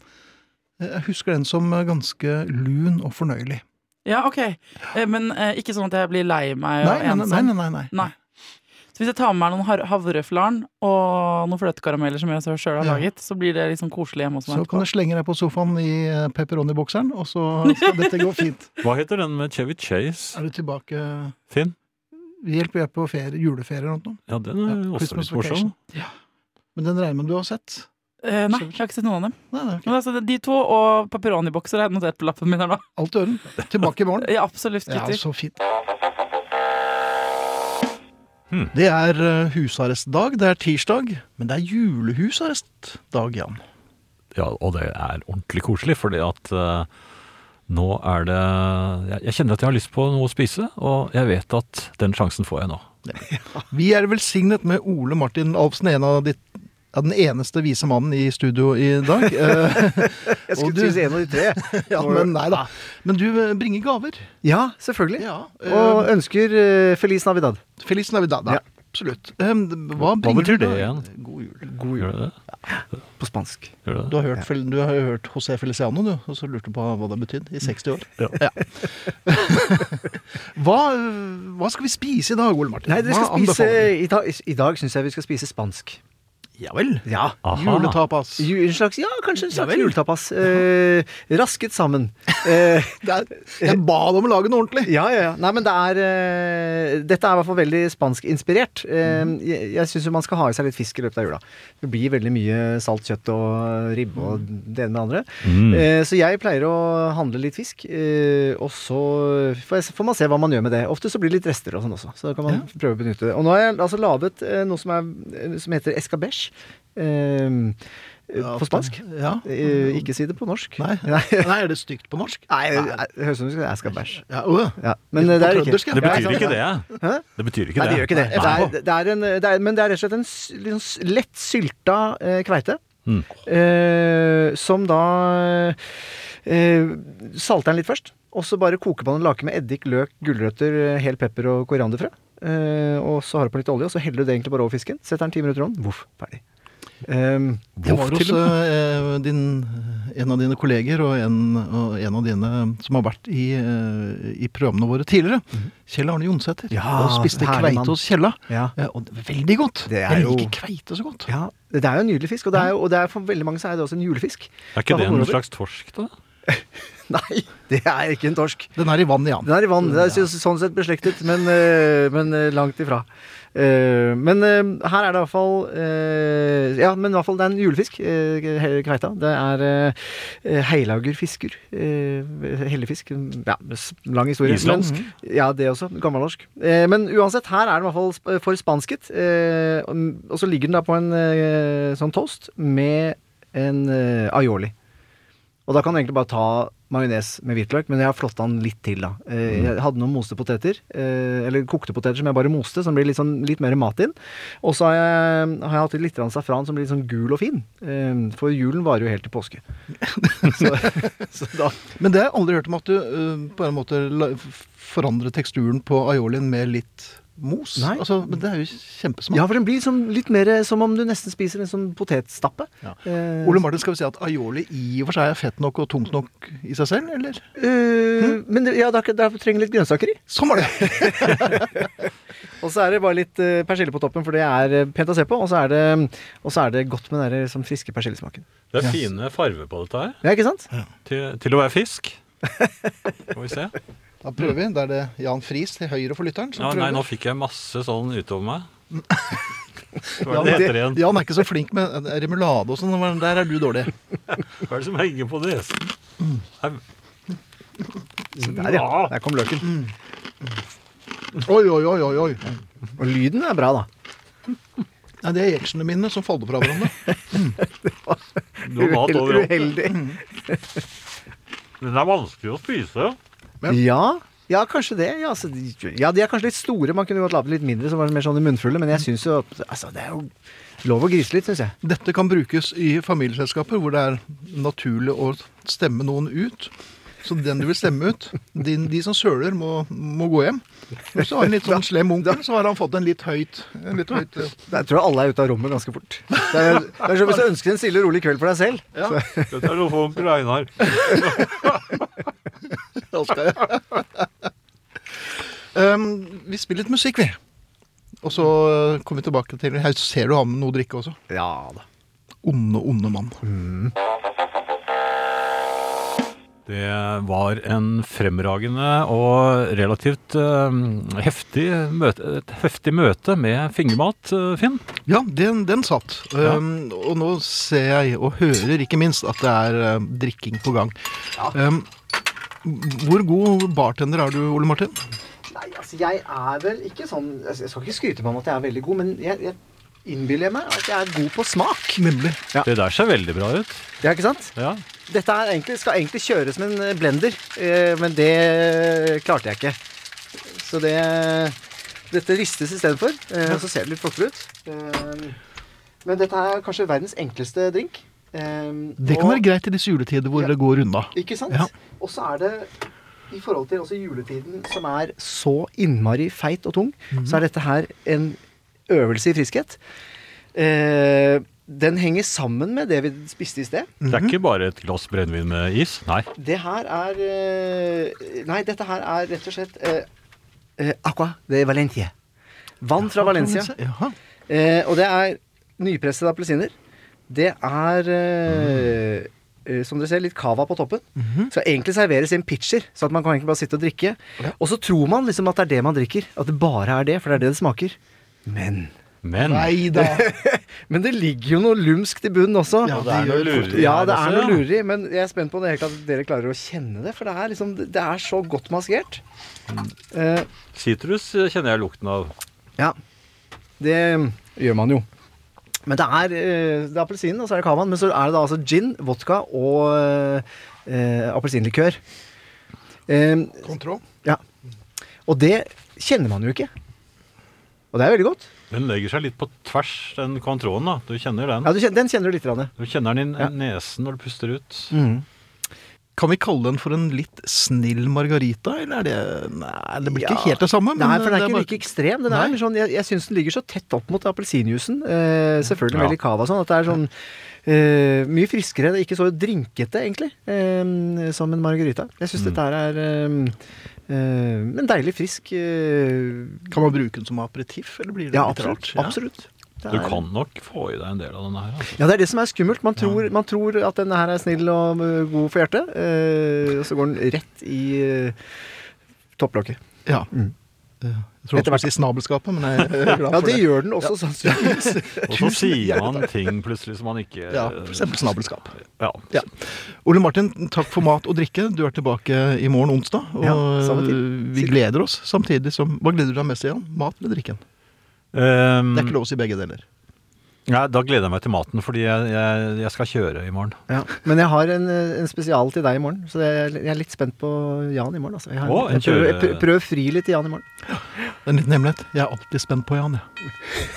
[SPEAKER 6] Jeg husker den som ganske lun og fornøyelig.
[SPEAKER 8] Ja, ok. Eh, Men eh, ikke sånn at jeg blir lei meg og
[SPEAKER 6] Nei, nei,
[SPEAKER 8] ensom.
[SPEAKER 6] nei, nei, nei, nei.
[SPEAKER 8] Nei. Så hvis jeg tar med meg noen har- havreflarn og noen fløtekarameller som jeg så selv har
[SPEAKER 6] Ja.
[SPEAKER 8] laget, så blir det liksom koselig hjemme hos meg.
[SPEAKER 6] Så kan du slenge deg på sofaen i eh, pepperoni-bokseren, og så skal dette gå fint.
[SPEAKER 7] Hva heter den med Chevy Chase?
[SPEAKER 6] Er du tilbake?
[SPEAKER 7] Finn?
[SPEAKER 6] Vi hjelper jeg på ferie, juleferie eller noe.
[SPEAKER 7] Ja, den er
[SPEAKER 6] Ja,
[SPEAKER 7] også
[SPEAKER 6] Christmas
[SPEAKER 7] litt morsom.
[SPEAKER 6] Vacation. Men den regner med du har sett?
[SPEAKER 8] Eh, nei, jeg har ikke sett noen av dem.
[SPEAKER 6] Nei, det er
[SPEAKER 8] Men altså, de to og pepperoni-bokser har jeg notert på lappen min her nå.
[SPEAKER 6] alt i orden. Tilbake i morgen.
[SPEAKER 8] Ja, absolutt,
[SPEAKER 6] Ja,
[SPEAKER 8] gutter.
[SPEAKER 6] så fint. Det er eh, husarrestdag, det er tirsdag, men det er julehusarrestdag, Jan.
[SPEAKER 7] Ja, og det er ordentlig koselig, fordi at uh, nå er det jeg, jeg kjenner at jeg har lyst på noe å spise, og jeg vet at den sjansen får jeg nå.
[SPEAKER 6] Vi er velsignet med Ole Martin Alfsen, en av de, ja, den eneste vise mannen i studio i dag. Eh,
[SPEAKER 9] Jeg
[SPEAKER 6] og
[SPEAKER 9] skulle
[SPEAKER 6] du-
[SPEAKER 9] til å si en av de tre.
[SPEAKER 6] ja, men nei da. Men du eh, bringer gaver.
[SPEAKER 9] Ja, selvfølgelig.
[SPEAKER 6] Ja,
[SPEAKER 9] Og
[SPEAKER 6] eh,
[SPEAKER 9] ønsker uh, Feliz Navidad.
[SPEAKER 6] Feliz Navidad.
[SPEAKER 9] Ja.
[SPEAKER 6] Absolutt. Eh, hva,
[SPEAKER 7] Hva
[SPEAKER 6] bringer
[SPEAKER 7] betyr
[SPEAKER 6] du
[SPEAKER 7] det
[SPEAKER 6] da?
[SPEAKER 7] igjen?
[SPEAKER 6] God jul.
[SPEAKER 9] God
[SPEAKER 7] Gjør
[SPEAKER 9] jul.
[SPEAKER 7] det det?
[SPEAKER 9] På spansk.
[SPEAKER 7] Gjør det
[SPEAKER 6] Du
[SPEAKER 7] det?
[SPEAKER 6] har, hørt, Fel- du har jo hørt José Feliciano, du, og så lurte du på hva det betydde i seksti år.
[SPEAKER 7] Ja.
[SPEAKER 6] hva, hva skal vi spise i dag, Ole Martin?
[SPEAKER 9] Nei, dere skal
[SPEAKER 6] Hva
[SPEAKER 9] spise
[SPEAKER 6] anbefaler du?
[SPEAKER 9] I dag, i dag syns jeg vi skal spise spansk.
[SPEAKER 6] Ja vel.
[SPEAKER 9] Ja.
[SPEAKER 7] Aha.
[SPEAKER 6] Juletapas.
[SPEAKER 9] Ju, en slags, ja, kanskje en
[SPEAKER 6] Ja
[SPEAKER 9] slags
[SPEAKER 6] vel.
[SPEAKER 9] juletapas. Eh, rasket sammen. Eh,
[SPEAKER 6] Det er, jeg ba deg om å lage noe ordentlig.
[SPEAKER 9] ja, ja, ja. Nei, men det er eh, Dette er i hvert fall veldig spanskinspirert. Eh,
[SPEAKER 6] Mhm.
[SPEAKER 9] jeg jeg syns man skal ha i seg litt fisk i løpet av jula. Det blir veldig mye salt kjøtt og ribbe og det ene med det andre.
[SPEAKER 7] Mm.
[SPEAKER 9] Eh, så jeg pleier å handle litt fisk, eh, og så får, jeg, får man se hva man gjør med det. Ofte så blir det litt rester og sånn også, så da kan man prøve å benytte det. Og nå har jeg altså laget eh, noe som, er, som heter escabeche. Eh, på spansk.
[SPEAKER 6] Ja.
[SPEAKER 9] Eh, ikke si det på norsk.
[SPEAKER 6] Nei.
[SPEAKER 9] Nei.
[SPEAKER 6] Nei, er det stygt på norsk?
[SPEAKER 9] Nei, det høres ut som jeg skal bæsj.
[SPEAKER 6] Ja, øh.
[SPEAKER 9] Ja, men
[SPEAKER 6] På
[SPEAKER 9] det er det
[SPEAKER 6] trøndersk,
[SPEAKER 9] ikke.
[SPEAKER 6] ja.
[SPEAKER 7] Det
[SPEAKER 9] Ja,
[SPEAKER 7] betyr
[SPEAKER 9] sant,
[SPEAKER 7] ikke
[SPEAKER 9] ja.
[SPEAKER 7] det.
[SPEAKER 9] Hæ?
[SPEAKER 7] Det betyr ikke
[SPEAKER 9] Nei,
[SPEAKER 7] det.
[SPEAKER 9] det gjør ikke det. Det er, det er en, det er, men det er rett og slett en s- litt sånn s- lett sylta eh, kveite,
[SPEAKER 7] Mm.
[SPEAKER 9] eh, som da eh, salter den litt først, og så bare koker man og laker med eddik, løk, gulrøtter, eh, hel pepper og korianderfrø. Eh, og så har du på litt olje, og så heller du det egentlig bare over fisken. Setter den ti minutter om. Voff, ferdig. Um,
[SPEAKER 6] Jeg var hos eh, din, en av dine kolleger og en, og en av dine som har vært i, eh, i programmene våre tidligere. Kjell Arne Jonsæter.
[SPEAKER 9] Ja,
[SPEAKER 6] og spiste
[SPEAKER 9] herlig
[SPEAKER 6] kveite
[SPEAKER 9] mann.
[SPEAKER 6] hos Kjella.
[SPEAKER 9] ja.
[SPEAKER 6] Eh, og det var veldig godt.
[SPEAKER 9] Det er
[SPEAKER 6] Jeg
[SPEAKER 9] jo-
[SPEAKER 6] liker kveite så godt.
[SPEAKER 9] ja, det er jo en nydelig fisk, og det er, jo, og det er for veldig mange så er det også en julefisk.
[SPEAKER 7] Er ikke det en
[SPEAKER 9] Nordover.
[SPEAKER 7] slags torsk, da?
[SPEAKER 9] Nei, det er ikke en torsk.
[SPEAKER 6] Den er i vann, Jan.
[SPEAKER 9] Den er i vann. Det er så- sånn sett beslektet, men, eh, men eh, langt ifra. Eh, men eh, her er det i hvert fall eh, Ja, men i hvert fall det er en julefisk. eh, he- Kveita. Det er uh, heilaugerfisker. Uh, hellefisk. Ja, s- lang historie.
[SPEAKER 7] Islandsk?
[SPEAKER 9] Men, ja, det også. Gammelnorsk. Eh, men uansett, her er den i hvert fall sp- for spansket. Eh, og, og så ligger den da på en eh, sånn toast med en eh, aioli. Og da kan du egentlig bare ta majones med hvitløk, men jeg har flotta den litt til da. Eh, Jeg hadde noen moste poteter, eh, eller kokte poteter som jeg bare moste, som blir litt, sånn, litt mer mat inn. Og så har jeg, har jeg hatt litt grann safran som blir litt sånn gul og fin. Eh, For julen varer jo helt til påske. så, så da
[SPEAKER 6] Men det har jeg aldri hørt om at du eh, på en måte la- f- forandrer teksturen på aiolien med litt mos.
[SPEAKER 9] Nei.
[SPEAKER 6] Altså, men det er jo kjempesmart.
[SPEAKER 9] Ja, for den blir sånn litt mer som om du nesten spiser en sånn potetstappe.
[SPEAKER 6] Ja.
[SPEAKER 9] Eh,
[SPEAKER 6] Ole Martin, skal vi si at aioli i og for seg er fett nok og tungt nok i seg selv, eller?
[SPEAKER 9] eh, Men det, ja, da, da trenger litt grønnsaker i.
[SPEAKER 6] Sånn var det!
[SPEAKER 9] Og så er det bare litt uh, persille på toppen, for det er eh, pent å se på. Og så er det, og så er det godt med den der, sånn friske persillesmaken.
[SPEAKER 7] Det er fine farver på dette her.
[SPEAKER 9] Ja, ikke sant?
[SPEAKER 7] Til, til å være fisk. Skal vi se.
[SPEAKER 6] Da prøver vi. Da er det Jan Friis til høyre for lytteren som
[SPEAKER 7] Ja, nei,
[SPEAKER 6] prøver.
[SPEAKER 7] nå fikk jeg masse sånn utover meg. Hva
[SPEAKER 6] Jan,
[SPEAKER 7] er det det heter igjen?
[SPEAKER 6] Jan er ikke så flink med remulade og sånn, men der er du dårlig.
[SPEAKER 7] Hva er det som henger på nesen? Her-
[SPEAKER 9] Så der, ja. Der kom løken.
[SPEAKER 6] Oi, oi, oi, oi, oi.
[SPEAKER 9] Og lyden er bra, da.
[SPEAKER 6] Nei, det er jeksjene mine som faller fra hverandre.
[SPEAKER 7] Du har mat overalt.
[SPEAKER 9] Uheldig.
[SPEAKER 7] Den er vanskelig å spise.
[SPEAKER 6] Ja.
[SPEAKER 9] Ja, ja, kanskje det. Ja, altså, de- ja, de er kanskje litt store. Man kunne godt lage litt mindre, som var mer sånn i munnfulle. Men jeg synes jo at altså, det er jo lov å grise litt, synes jeg.
[SPEAKER 6] Dette kan brukes i familieselskaper hvor det er naturlig å stemme noen ut. Så den du vil stemme ut, de, de som søler må, må gå hjem. Og så har en litt sånn slem onkel, så har han fått en litt høyt, en litt høyt eh,
[SPEAKER 9] Jeg tror alle er ute av rommet ganske fort. Det er, det er som hvis du ønsker en stille og rolig kveld for deg selv.
[SPEAKER 6] ja,
[SPEAKER 7] Dette er noe for onkel Einar.
[SPEAKER 6] da skal jeg. um, vi spiller litt musikk, vi. Og så kommer vi tilbake til, her ser du han med noe å drikke også.
[SPEAKER 9] Ja da.
[SPEAKER 6] Onde, onde mann.
[SPEAKER 9] Mm.
[SPEAKER 7] Det var en fremragende og relativt uh, heftig, møte, et heftig møte med fingermat, uh, Finn.
[SPEAKER 6] Ja, den, den satt.
[SPEAKER 7] Ja.
[SPEAKER 6] Um, og nå ser jeg og hører ikke minst at det er uh, drikking på gang.
[SPEAKER 9] Ja.
[SPEAKER 6] Um, hvor god bartender er du, Ole Martin?
[SPEAKER 9] Nei, altså jeg er vel ikke sånn, jeg skal ikke skryte på meg at jeg er veldig god, men jeg, jeg innbiller meg at jeg er god på smak.
[SPEAKER 6] Nemlig.
[SPEAKER 9] Ja.
[SPEAKER 7] Det der ser veldig bra ut.
[SPEAKER 9] Ja, ikke sant?
[SPEAKER 7] Ja.
[SPEAKER 9] Dette er egentlig, skal egentlig kjøres med en blender, eh, men det klarte jeg ikke. Så det, dette ristes i stedet for, eh, så ser det litt flottere ut. Eh, men dette er kanskje verdens enkleste drink. Eh,
[SPEAKER 6] Det kan
[SPEAKER 9] og,
[SPEAKER 6] være greit i disse juletider hvor
[SPEAKER 9] Ja.
[SPEAKER 6] det går unna.
[SPEAKER 9] Ikke sant?
[SPEAKER 6] Ja.
[SPEAKER 9] Og så er det, i forhold til også juletiden, som er så innmari feit og tung, så er dette her en øvelse i friskhet. Eh, Den henger sammen med det vi spiste i sted.
[SPEAKER 7] Det er ikke bare et glass brennevin med is, nei.
[SPEAKER 9] Det her er eh, Nei, dette her er rett og slett eh, eh, Aqua de Valencia. Vann fra Valencia.
[SPEAKER 6] Jaha.
[SPEAKER 9] Eh, og det er nypressede appelsiner. Det er eh, eh, som dere ser, litt cava på toppen. Så egentlig serveres i en pitcher, så at man kan egentlig bare sitte og drikke. Og så tror man liksom at det er det man drikker. At det bare er det, for det er det det smaker. Men
[SPEAKER 7] Men
[SPEAKER 6] Nei da.
[SPEAKER 9] Men det ligger jo noe lumskt i bunnen også.
[SPEAKER 6] Ja,
[SPEAKER 7] det er noe lureri
[SPEAKER 9] Ja,
[SPEAKER 7] her
[SPEAKER 9] det
[SPEAKER 7] også,
[SPEAKER 9] er noe
[SPEAKER 7] ja.
[SPEAKER 9] lureri, men jeg er spent på det helt at dere klarer å kjenne det, for det er liksom, det er så godt maskert. Eh,
[SPEAKER 7] Citrus kjenner jeg lukten av.
[SPEAKER 9] ja, det gjør man jo. Men det er, eh, det er appelsinen, og så er det kavaen, men så er det da altså gin, vodka og eh, appelsinlikør. Eh,
[SPEAKER 6] Kontroll.
[SPEAKER 9] ja. Og det kjenner man jo ikke. Og det er veldig godt.
[SPEAKER 7] Den legger seg litt på tvers, den Cointreau'en da. Du kjenner den.
[SPEAKER 9] Ja, du kjenner, den kjenner du litt grann.
[SPEAKER 7] Du kjenner den i
[SPEAKER 9] Ja.
[SPEAKER 7] nesen når du puster ut.
[SPEAKER 6] Kan vi kalle den for en litt snill margarita, eller er det... Nei, det blir ikke
[SPEAKER 9] Ja.
[SPEAKER 6] helt det samme. Men
[SPEAKER 9] Nei, for den er
[SPEAKER 6] det
[SPEAKER 9] ikke
[SPEAKER 6] bare-
[SPEAKER 9] like ekstrem. Den er
[SPEAKER 6] Nei.
[SPEAKER 9] mer sånn, jeg, jeg synes den ligger så tett opp mot appelsinjuicen. Eh, selvfølgelig
[SPEAKER 7] Ja.
[SPEAKER 9] med litt cava og sånn. At det er sånn eh, mye friskere. Det er ikke så drinkete, egentlig, eh, som en margarita. Jeg synes dette her er eh, eh, en deilig frisk eh,
[SPEAKER 6] Kan man bruke den som aperitif, eller blir det
[SPEAKER 9] Ja,
[SPEAKER 6] litt
[SPEAKER 9] absolutt.
[SPEAKER 6] rart? Ja.
[SPEAKER 9] absolutt. Det
[SPEAKER 7] Du
[SPEAKER 9] er-
[SPEAKER 7] kan nok få i deg en del av denne her. Altså.
[SPEAKER 9] Ja, det er det som er skummelt. Man tror, man tror at denne her er snill og uh, god for hjertet, eh, og så går den rett i uh, topplokket.
[SPEAKER 6] Ja.
[SPEAKER 9] Mm.
[SPEAKER 6] Jeg tror
[SPEAKER 9] Etter
[SPEAKER 6] jeg skulle si snabelskapet, men jeg er glad
[SPEAKER 9] Ja,
[SPEAKER 6] for
[SPEAKER 9] det
[SPEAKER 6] det.
[SPEAKER 9] gjør den også, sannsynligvis.
[SPEAKER 7] Og så sier man ting plutselig som man ikke...
[SPEAKER 6] Ja, for eksempel snabelskap.
[SPEAKER 7] Ja.
[SPEAKER 6] Ja. Ole Martin, takk for mat og drikke. Du er tilbake i morgen onsdag, og
[SPEAKER 9] Ja, samme tid.
[SPEAKER 6] vi gleder oss samtidig som... Hva gleder du deg mest til, Jan? Mat eller drikken?
[SPEAKER 7] Um,
[SPEAKER 6] Det er ikke lov å si begge deler.
[SPEAKER 7] ja, da gleder jeg meg til maten, fordi jeg, jeg, jeg skal kjøre i morgen.
[SPEAKER 9] Ja, men jeg har en, en spesial til deg i morgen, så jeg, jeg er litt spent på Jan i morgen. Altså. Jeg, har,
[SPEAKER 7] Å, en
[SPEAKER 9] jeg, prøver, jeg
[SPEAKER 7] kjøre-
[SPEAKER 9] prøver, prøver fri litt til Jan i morgen.
[SPEAKER 6] En liten hemmelighet. Jeg er alltid spent på Jan, jeg.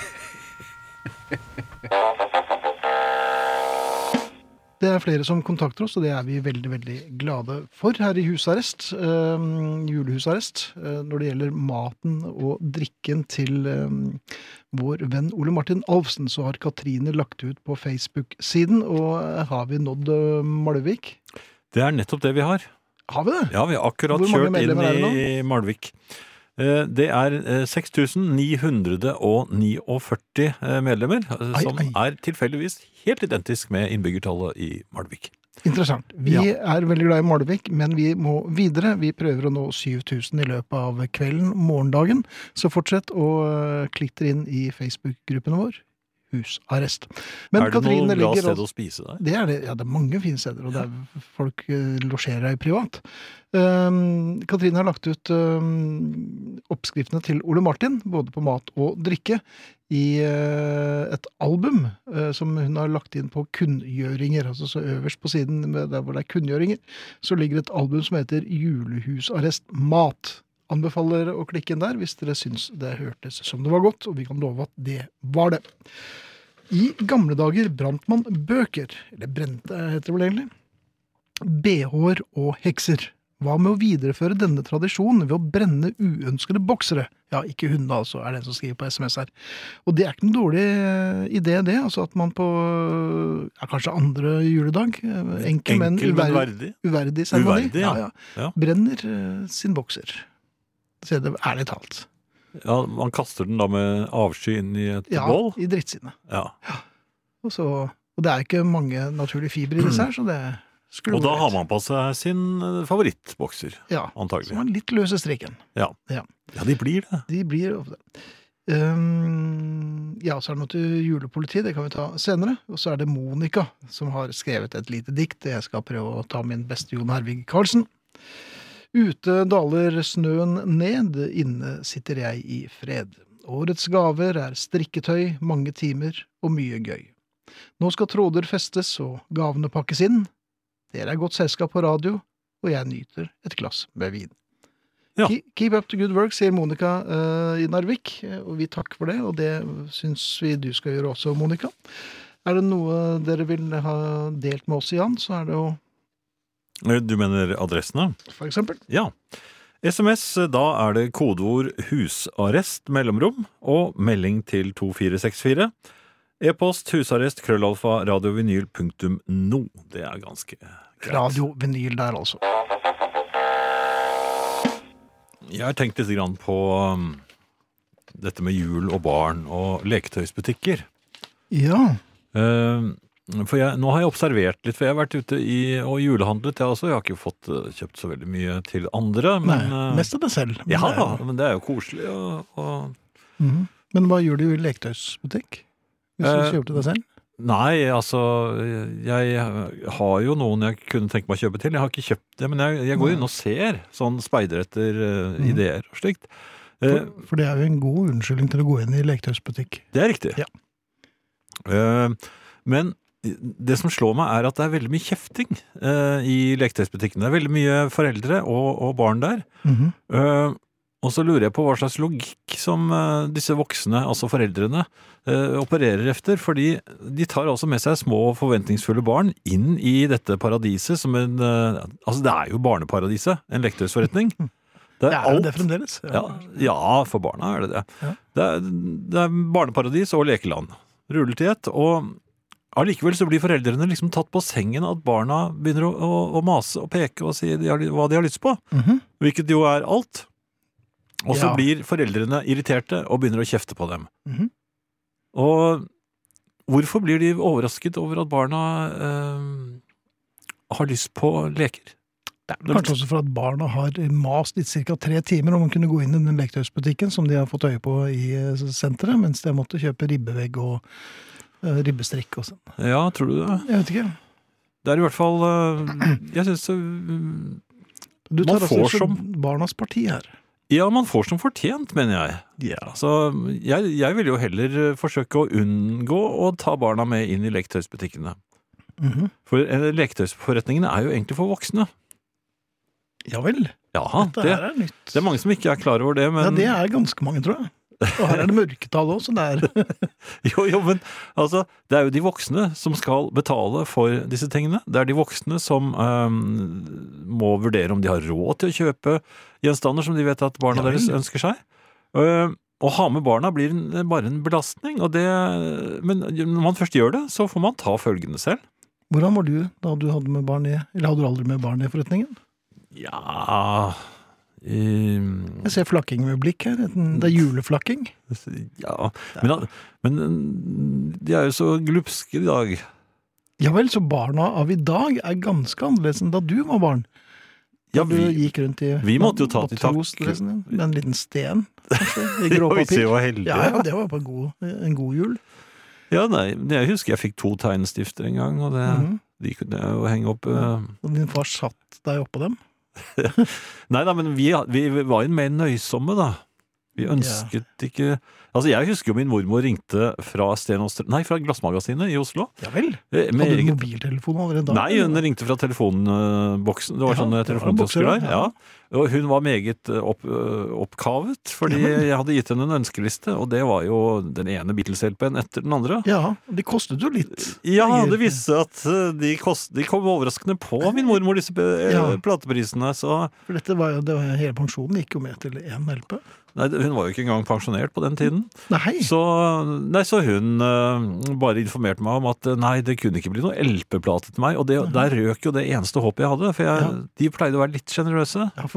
[SPEAKER 6] Det er flere som kontakter oss, og det er vi veldig, veldig glade for her i husarrest, eh, julehusarrest, eh, når det gjelder maten og drikken til eh, vår venn Ole Martin Alfsen, så har Katrine lagt ut på Facebook-siden, og eh, har vi nådd eh, Malvik?
[SPEAKER 7] Det er nettopp det vi har.
[SPEAKER 6] Har vi det?
[SPEAKER 7] Ja, vi har akkurat
[SPEAKER 6] Hvor mange
[SPEAKER 7] kjørt inn
[SPEAKER 6] medlemmer er det
[SPEAKER 7] i Malvik. Eh, Det er eh, seks tusen ni hundre førtini eh, medlemmer, eh,
[SPEAKER 6] Ai,
[SPEAKER 7] som
[SPEAKER 6] ai.
[SPEAKER 7] er tilfeldigvis helt identisk med innbyggertallet i Malvik.
[SPEAKER 6] Interessant. Vi
[SPEAKER 7] Ja.
[SPEAKER 6] er veldig glad i Malvik, men vi må videre. Vi prøver å nå syv tusen i løpet av kvelden, morgendagen. Så fortsett å uh, klikke inn i Facebook-gruppen vår, Husarrest. Men
[SPEAKER 7] er det
[SPEAKER 6] Katrine
[SPEAKER 7] noe bra
[SPEAKER 6] ligger
[SPEAKER 7] sted
[SPEAKER 6] også-
[SPEAKER 7] å spise der?
[SPEAKER 6] Det er det. Ja, det er mange fine steder, og det er folk uh, losjerer her privat. Um, Katrine har lagt ut um, oppskriftene til Ole Martin, både på mat og drikke, i uh, et album uh, som hun har lagt inn på kunngjøringer. Altså så øverst på siden, med der hvor det er kunngjøringer, så ligger et album som heter Julehusarrest mat. Anbefaler dere å klikke inn der hvis dere syns det hørtes som det var godt, og vi kan love at det var det. I gamle dager brant man bøker, eller brente heter det vel egentlig, B H-er og hekser. Hva med å videreføre denne tradisjonen ved å brenne uønskede boksere? Ja, ikke hunde altså, er det som skriver på sms her. Og det er ikke en dårlig idé det, altså at man på, ja, kanskje andre juledag, enkel, men
[SPEAKER 7] Enkel, men
[SPEAKER 6] uverdig,
[SPEAKER 7] verdig.
[SPEAKER 6] uverdig seremoni,
[SPEAKER 7] Uverdig, ja.
[SPEAKER 6] ja, ja,
[SPEAKER 7] Ja.
[SPEAKER 6] brenner uh, sin bokser. Så er det ærlig talt.
[SPEAKER 7] Ja, man kaster den da med avsky inn i et
[SPEAKER 6] Ja,
[SPEAKER 7] bål.
[SPEAKER 6] i drittsinnet.
[SPEAKER 7] Ja.
[SPEAKER 6] Og, så, og det er ikke mange naturlige fibre i disse her, så det skulle
[SPEAKER 7] Og da
[SPEAKER 6] vært-
[SPEAKER 7] har man på seg sin eh, favorittbokser,
[SPEAKER 6] Ja,
[SPEAKER 7] antagelig.
[SPEAKER 6] som er litt løse strikken.
[SPEAKER 7] Ja.
[SPEAKER 6] Ja.
[SPEAKER 7] ja, de blir det.
[SPEAKER 6] De blir ofte. Um, ja, så er det noe til julepoliti, det kan vi ta senere. Og så er det Monica som har skrevet et lite dikt. Jeg skal prøve å ta min beste Jon Hervig Karlsen. Ute daler snøen ned, inne sitter jeg i fred. Årets gaver er strikketøy, mange timer og mye gøy. Nå skal tråder festes og gavene pakkes inn. Dere er godt selskap på radio, og jeg nyter et glass med vin.
[SPEAKER 7] Ja.
[SPEAKER 6] Keep, keep up the good work, sier Monica uh, i Narvik, og vi takker for det, og det syns vi du skal gjøre også, Monica. Er det noe dere vil ha delt med oss, Jan, så er det jo
[SPEAKER 7] Du mener adressene?
[SPEAKER 6] for eksempel.
[SPEAKER 7] Ja. S M S, da er det kodeord husarrest, mellomrom, og melding til to fire seks fire. E-post husarrest, krøllalfa, radiovinyl punktum no. Det er ganske greit.
[SPEAKER 6] Radio-vinyl der, altså.
[SPEAKER 7] Jeg har tenkt litt grann på um, dette med jul og barn og leketøysbutikker.
[SPEAKER 6] Ja.
[SPEAKER 7] Uh, for jeg, nå har jeg observert litt, for jeg har vært ute i, og julehandlet jeg også. Jeg har ikke fått uh, kjøpt så veldig mye til andre.
[SPEAKER 6] Nei,
[SPEAKER 7] Men, uh,
[SPEAKER 6] mest av deg selv. Men
[SPEAKER 7] ja,
[SPEAKER 6] det er jo-
[SPEAKER 7] men det er jo koselig. Og, og...
[SPEAKER 6] Mhm. Men hva gjør du i leketøysbutikk? Hvis du
[SPEAKER 7] Eh,
[SPEAKER 6] kjøper til deg selv?
[SPEAKER 7] Nei, altså, jeg har jo noen jeg kunne tenke meg å kjøpe til. Jeg har ikke kjøpt det, men jeg, jeg går
[SPEAKER 6] Nei.
[SPEAKER 7] inn og ser sånn speider etter uh,
[SPEAKER 6] Mhm.
[SPEAKER 7] ideer og slikt. Uh,
[SPEAKER 6] For, for det er jo en god unnskyldning til å gå inn i leketøysbutikk.
[SPEAKER 7] det er riktig.
[SPEAKER 6] Ja.
[SPEAKER 7] Uh, men det som slår meg er at det er veldig mye kjefting uh, i leketøysbutikkene. Det er veldig mye foreldre og, og barn der.
[SPEAKER 6] Mhm.
[SPEAKER 7] Uh, og så lurer jeg på hva slags logikk som uh, disse voksne, altså foreldrene, uh, opererer efter, fordi de tar altså med seg små forventningsfulle barn inn i dette paradiset som en, uh, altså det er jo barneparadiset, en leketøysforretning.
[SPEAKER 6] Det er jo det fremdeles.
[SPEAKER 7] Ja, ja, for barna er det det.
[SPEAKER 6] Ja.
[SPEAKER 7] Det, er, det er barneparadis og lekeland. Rullet i ett, og allikevel så blir foreldrene liksom tatt på sengen at barna begynner å, å, å mase og peke og si de har, hva de har lyst på,
[SPEAKER 6] Mhm.
[SPEAKER 7] hvilket jo er alt. Og så
[SPEAKER 6] Ja.
[SPEAKER 7] blir foreldrene irriterte og begynner å kjefte på dem.
[SPEAKER 6] Mhm.
[SPEAKER 7] Og hvorfor blir de overrasket over at barna eh, har lyst på leker?
[SPEAKER 6] Det er kanskje også for at barna har mast i ca. tre timer om å kunne gå inn i den leketøysbutikken som de har fått øye på i eh, senteret, mens de har måttet kjøpe ribbevegg og eh, ribbestrikk og sånn.
[SPEAKER 7] Ja, tror du det?
[SPEAKER 6] Jeg vet ikke.
[SPEAKER 7] Det er i hvert fall eh, Jeg synes det
[SPEAKER 6] Du
[SPEAKER 7] Man
[SPEAKER 6] tar altså
[SPEAKER 7] får
[SPEAKER 6] ikke
[SPEAKER 7] som-
[SPEAKER 6] barnas parti her.
[SPEAKER 7] Ja, man får som fortjent, mener jeg.
[SPEAKER 6] Ja.
[SPEAKER 7] Så jeg, jeg vil jo heller forsøke å unngå å ta barna med inn i leketøysbutikkene.
[SPEAKER 6] Mhm.
[SPEAKER 7] For eh, leketøysforretningene er jo egentlig for voksne.
[SPEAKER 6] Ja vel.
[SPEAKER 7] Ja,
[SPEAKER 6] Dette
[SPEAKER 7] det,
[SPEAKER 6] her er nytt.
[SPEAKER 7] det er mange som ikke er klar over det, men
[SPEAKER 6] Ja, det er ganske mange, tror jeg. Og her er det mørketall også, så det er
[SPEAKER 7] Jo, jo, men altså, det er jo de voksne som skal betale for disse tingene. Det er de voksne som øhm, må vurdere om de har råd til å kjøpe gjenstander som de vet at barna
[SPEAKER 6] Ja, vel.
[SPEAKER 7] deres ønsker seg. Uh, å ha med barna blir en, bare en belastning, og det, men når man først gjør det, så får man ta følgende selv.
[SPEAKER 6] Hvordan var du da du hadde med barn i Eller hadde du aldri med barn i forretningen?
[SPEAKER 7] Ja um,
[SPEAKER 6] Jeg ser flakking med blikk her. Det er juleflakking.
[SPEAKER 7] Ja, men, men de er jo så glupske i dag.
[SPEAKER 6] Ja vel, så barna av i dag er ganske annerledes enn da du var barn.
[SPEAKER 7] Ja,
[SPEAKER 6] Da du
[SPEAKER 7] vi,
[SPEAKER 6] gikk rundt i
[SPEAKER 7] vi måtte jo ta til takk.
[SPEAKER 6] matrosdressen din, med en liten sten, kanskje, i
[SPEAKER 7] Oi,
[SPEAKER 6] gråpapir.
[SPEAKER 7] se hvor heldig.
[SPEAKER 6] Ja, ja, det var på en god, en god jul.
[SPEAKER 7] Ja, nei, jeg husker jeg fikk to tegnestifter en gang, og det,
[SPEAKER 6] Mhm.
[SPEAKER 7] de kunne jeg jo henge opp. eh.
[SPEAKER 6] Og din far satt deg oppå dem.
[SPEAKER 7] Nei da, men vi, vi var jo mer nøysomme, da. Vi ønsket ikke Altså, jeg husker jo min mormor ringte fra Sten og Strøm Nei, fra Glassmagasinet i Oslo.
[SPEAKER 6] Ja vel.
[SPEAKER 7] Eh, med
[SPEAKER 6] Hadde du
[SPEAKER 7] eget-
[SPEAKER 6] mobiltelefon allerede da?
[SPEAKER 7] Nei, hun ringte fra telefonboksen. Det var
[SPEAKER 6] Ja,
[SPEAKER 7] sånne
[SPEAKER 6] det var
[SPEAKER 7] telefonkiosker
[SPEAKER 6] bokser,
[SPEAKER 7] der.
[SPEAKER 6] ja.
[SPEAKER 7] Ja. Og hun var meget eh, opp, eh, oppkavet, fordi jeg hadde gitt henne en ønskeliste, og det var jo den ene Beatles-L P-en etter den andre.
[SPEAKER 6] Ja, de kostet jo litt.
[SPEAKER 7] Ja, det viste seg at eh, de, kost, de kom overraskende på min mormor, disse eh,
[SPEAKER 6] Ja.
[SPEAKER 7] plateprisene. Så
[SPEAKER 6] For dette var jo, det var, hele pensjonen gikk jo med til én L P.
[SPEAKER 7] nei, hun var jo ikke engang pensjonert på den tiden.
[SPEAKER 6] Nei,
[SPEAKER 7] Så, nei, så hun eh, bare informerte meg om at eh, nei, det kunne ikke bli noe L P-plate til meg. Og det, der røk jo det eneste håpet jeg hadde, for jeg,
[SPEAKER 6] Ja.
[SPEAKER 7] de pleide å være litt generøse.
[SPEAKER 6] ja, for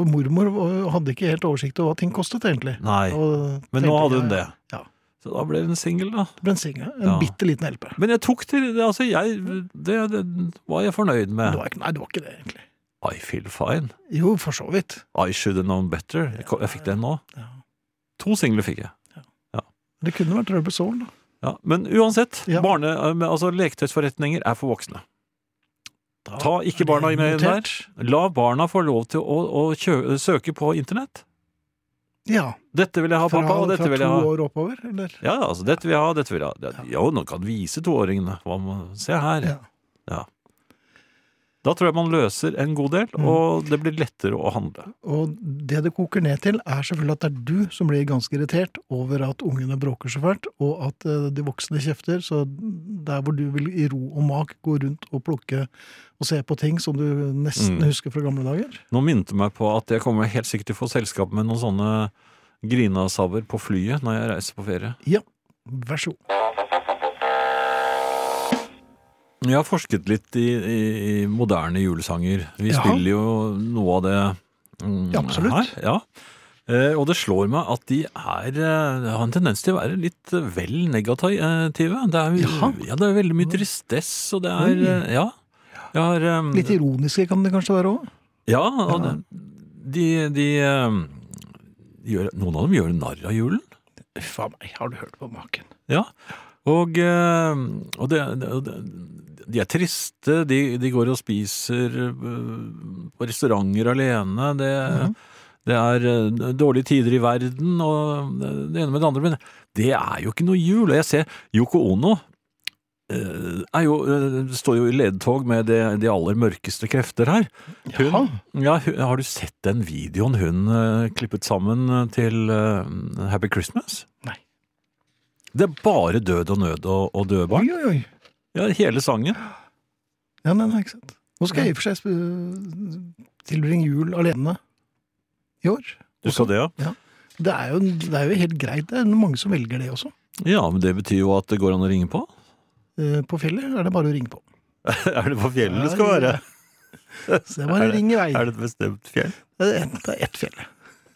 [SPEAKER 6] for mormor hadde ikke helt oversikt over hva ting kostet egentlig.
[SPEAKER 7] Nei,
[SPEAKER 6] Og
[SPEAKER 7] men nå
[SPEAKER 6] tenkte
[SPEAKER 7] hadde hun
[SPEAKER 6] jeg-
[SPEAKER 7] det.
[SPEAKER 6] Ja,
[SPEAKER 7] Så da ble det en single, da.
[SPEAKER 6] det ble en singe, en
[SPEAKER 7] Ja.
[SPEAKER 6] bitte liten L P.
[SPEAKER 7] Men jeg tok til det, altså jeg, det, det var jeg fornøyd
[SPEAKER 6] Det
[SPEAKER 7] med.
[SPEAKER 6] var ikke, nei, det var ikke det egentlig.
[SPEAKER 7] I feel fine.
[SPEAKER 6] Jo, for så vidt.
[SPEAKER 7] I should have known better. Jeg, kom- jeg fikk den nå.
[SPEAKER 6] Ja.
[SPEAKER 7] To singler fikk jeg.
[SPEAKER 6] Det kunne vært Rubber Soul, da.
[SPEAKER 7] Ja, men uansett,
[SPEAKER 6] Ja.
[SPEAKER 7] barne, altså leketøysforretninger er for voksne.
[SPEAKER 6] Da
[SPEAKER 7] Ta ikke
[SPEAKER 6] er det
[SPEAKER 7] barna med der.
[SPEAKER 6] notert.
[SPEAKER 7] La barna få lov til å, å kjø, søke på internett.
[SPEAKER 6] Ja,
[SPEAKER 7] Dette vil jeg ha,
[SPEAKER 6] fra,
[SPEAKER 7] pappa, og dette
[SPEAKER 6] fra
[SPEAKER 7] vil jeg
[SPEAKER 6] to
[SPEAKER 7] ha.
[SPEAKER 6] år oppover, eller?
[SPEAKER 7] Ja, altså, dette vil jeg ha, dette vil jeg ha. Det, jo, nå kan vise toåringene. Hva må- Se her.
[SPEAKER 6] Ja.
[SPEAKER 7] Ja. Da tror jeg man løser en god del,
[SPEAKER 6] Mm.
[SPEAKER 7] og det blir lettere å handle.
[SPEAKER 6] Og det det koker ned til, er selvfølgelig at det er du som blir ganske irritert over at ungene bråker så fælt, og at eh, de voksne kjefter, så der hvor du vil i ro og mak gå rundt og plukke og se på ting som du nesten
[SPEAKER 7] Mm.
[SPEAKER 6] husker fra gamle dager.
[SPEAKER 7] Nå minte meg på at jeg kommer helt sikkert til å få selskap med noen sånne grinasabber på flyet når jeg reiser på ferie.
[SPEAKER 6] Ja, vær så god.
[SPEAKER 7] Jeg har forsket litt i, i, i moderne julesanger. Vi
[SPEAKER 6] Jaha.
[SPEAKER 7] spiller jo noe av det mm,
[SPEAKER 6] Ja, absolutt.
[SPEAKER 7] her. Ja. Eh, og det slår meg at de er, eh, har en tendens til å være litt eh, vel negative. Det er, jo-
[SPEAKER 6] Jaha.
[SPEAKER 7] ja, det er veldig mye tristess, og det er
[SPEAKER 6] Oi.
[SPEAKER 7] eh, Ja. Jeg har, eh,
[SPEAKER 6] Litt ironiske kan det kanskje være også.
[SPEAKER 7] ja, og det, de, de eh, gjør, noen av dem gjør narr av julen.
[SPEAKER 6] Uff a meg, har du hørt på maken?
[SPEAKER 7] Ja, og, eh, og det, det, og det, de er triste, de, de går og spiser eh, på restauranter alene, det, det er eh, dårlige tider i verden, og det ene med det andre, men det er jo ikke noe jul. Og jeg ser Yoko Ono eh, er jo, eh, står jo i ledtog med det, de aller mørkeste krefter her. Hun, ja, hun, har du sett den videoen hun eh, klippet sammen til eh, Happy Christmas?
[SPEAKER 6] Nei.
[SPEAKER 7] Det er bare død og nød og, og døde barn.
[SPEAKER 6] Oi, oi, oi.
[SPEAKER 7] Ja, hele sangen.
[SPEAKER 6] Ja, nei, nei, ikke sant. Nå skal jeg i og for seg sp- tilbringe jul alene i år.
[SPEAKER 7] Du sa det, ja?
[SPEAKER 6] Det er, jo, det er jo helt greit. Det er mange som velger det også.
[SPEAKER 7] Ja, men det betyr jo at det går an å ringe på.
[SPEAKER 6] Eh, På fjellet er det bare å ringe på.
[SPEAKER 7] Er det på fjellet det skal være?
[SPEAKER 6] Så det er bare å ringe i vei.
[SPEAKER 7] Er det et bestemt fjell?
[SPEAKER 6] Det er ett- det er ett fjell.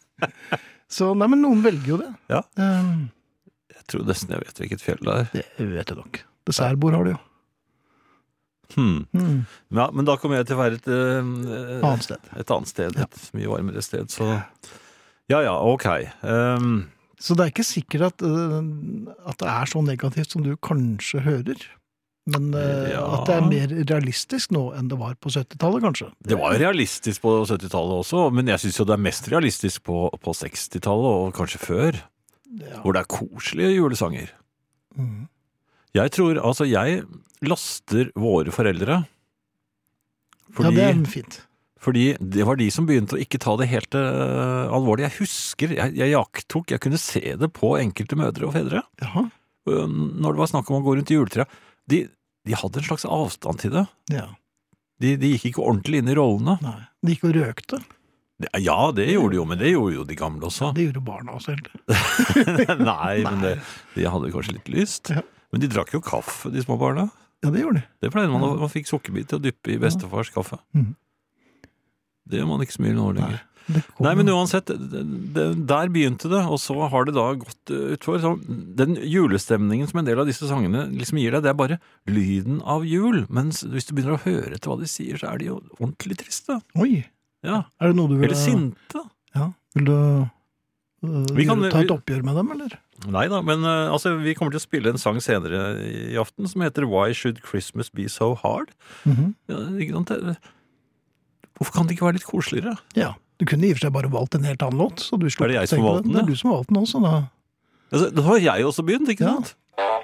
[SPEAKER 6] Så, nei, men noen velger jo det.
[SPEAKER 7] Ja.
[SPEAKER 6] Eh,
[SPEAKER 7] Jeg tror nesten jeg vet hvilket fjell det er.
[SPEAKER 6] Det vet jeg nok. Dessertbord har de jo.
[SPEAKER 7] Hmm.
[SPEAKER 6] Hmm.
[SPEAKER 7] Ja, men da kommer jeg til å være et, eh,
[SPEAKER 6] Annet sted.
[SPEAKER 7] et annet sted, et mye varmere sted, så ja, ja, ok. Um,
[SPEAKER 6] Så det er ikke sikkert at, øh, at det er så negativt som du kanskje hører. Men øh,
[SPEAKER 7] Ja.
[SPEAKER 6] at det er mer realistisk nå enn det var på syttitallet, kanskje.
[SPEAKER 7] det var jo realistisk på syttitallet også, men jeg synes jo det er mest realistisk på, på sekstitallet, og kanskje før,
[SPEAKER 6] Ja.
[SPEAKER 7] hvor det er koselige julesanger.
[SPEAKER 6] Mhm.
[SPEAKER 7] Jeg tror, altså jeg laster våre foreldre, fordi,
[SPEAKER 6] Ja, det er fint.
[SPEAKER 7] fordi det var de som begynte å ikke ta det helt uh, alvorlig. Jeg husker, jeg, jeg jakttok, jeg kunne se det på enkelte mødre og fedre,
[SPEAKER 6] Jaha.
[SPEAKER 7] uh, når det var snakk om å gå rundt i juletrea. De, de hadde en slags avstand til det.
[SPEAKER 6] Ja.
[SPEAKER 7] De, de gikk ikke ordentlig inn i rollene.
[SPEAKER 6] Nei. De gikk og røkte.
[SPEAKER 7] Ja, det gjorde de jo, men det gjorde jo de gamle også.
[SPEAKER 6] Det gjorde barna også, egentlig.
[SPEAKER 7] Nei, men det, de hadde kanskje litt lyst.
[SPEAKER 6] Ja.
[SPEAKER 7] Men de drakk jo kaffe, de små barna.
[SPEAKER 6] Ja, det gjorde de.
[SPEAKER 7] Det pleide man, å- man fikk sukkerbit til å dyppe i bestefars kaffe.
[SPEAKER 6] Mhm.
[SPEAKER 7] Det gjør man ikke så mye nå lenger.
[SPEAKER 6] Det kom-
[SPEAKER 7] Nei, men uansett, det, det, der begynte det, og så har det da gått uh, utfor. Så den julestemningen som en del av disse sangene liksom gir deg, det er bare lyden av jul. Mens hvis du begynner å høre etter hva de sier, så er de jo ordentlig triste.
[SPEAKER 6] Oi,
[SPEAKER 7] Ja,
[SPEAKER 6] er det noe du vil
[SPEAKER 7] eller sinte.
[SPEAKER 6] Ja, vil du øh,
[SPEAKER 7] Vi kan-
[SPEAKER 6] gjøre- ta et oppgjør med dem, eller?
[SPEAKER 7] Nei da, men uh, altså, vi kommer til å spille en sang senere i aften som heter Why Should Christmas Be So Hard?
[SPEAKER 6] Mhm.
[SPEAKER 7] Ja, ikke sant? Det- Hvorfor kan det ikke være litt koseligere?
[SPEAKER 6] Ja, du kunne i og for seg bare valgt en helt annen låt. Så du
[SPEAKER 7] Er det jeg som
[SPEAKER 6] tenke på
[SPEAKER 7] valgte den,
[SPEAKER 6] Det
[SPEAKER 7] ja?
[SPEAKER 6] er du som valgte den også, da.
[SPEAKER 7] Altså, da har jeg også begynt, ikke
[SPEAKER 6] Ja.
[SPEAKER 7] sant?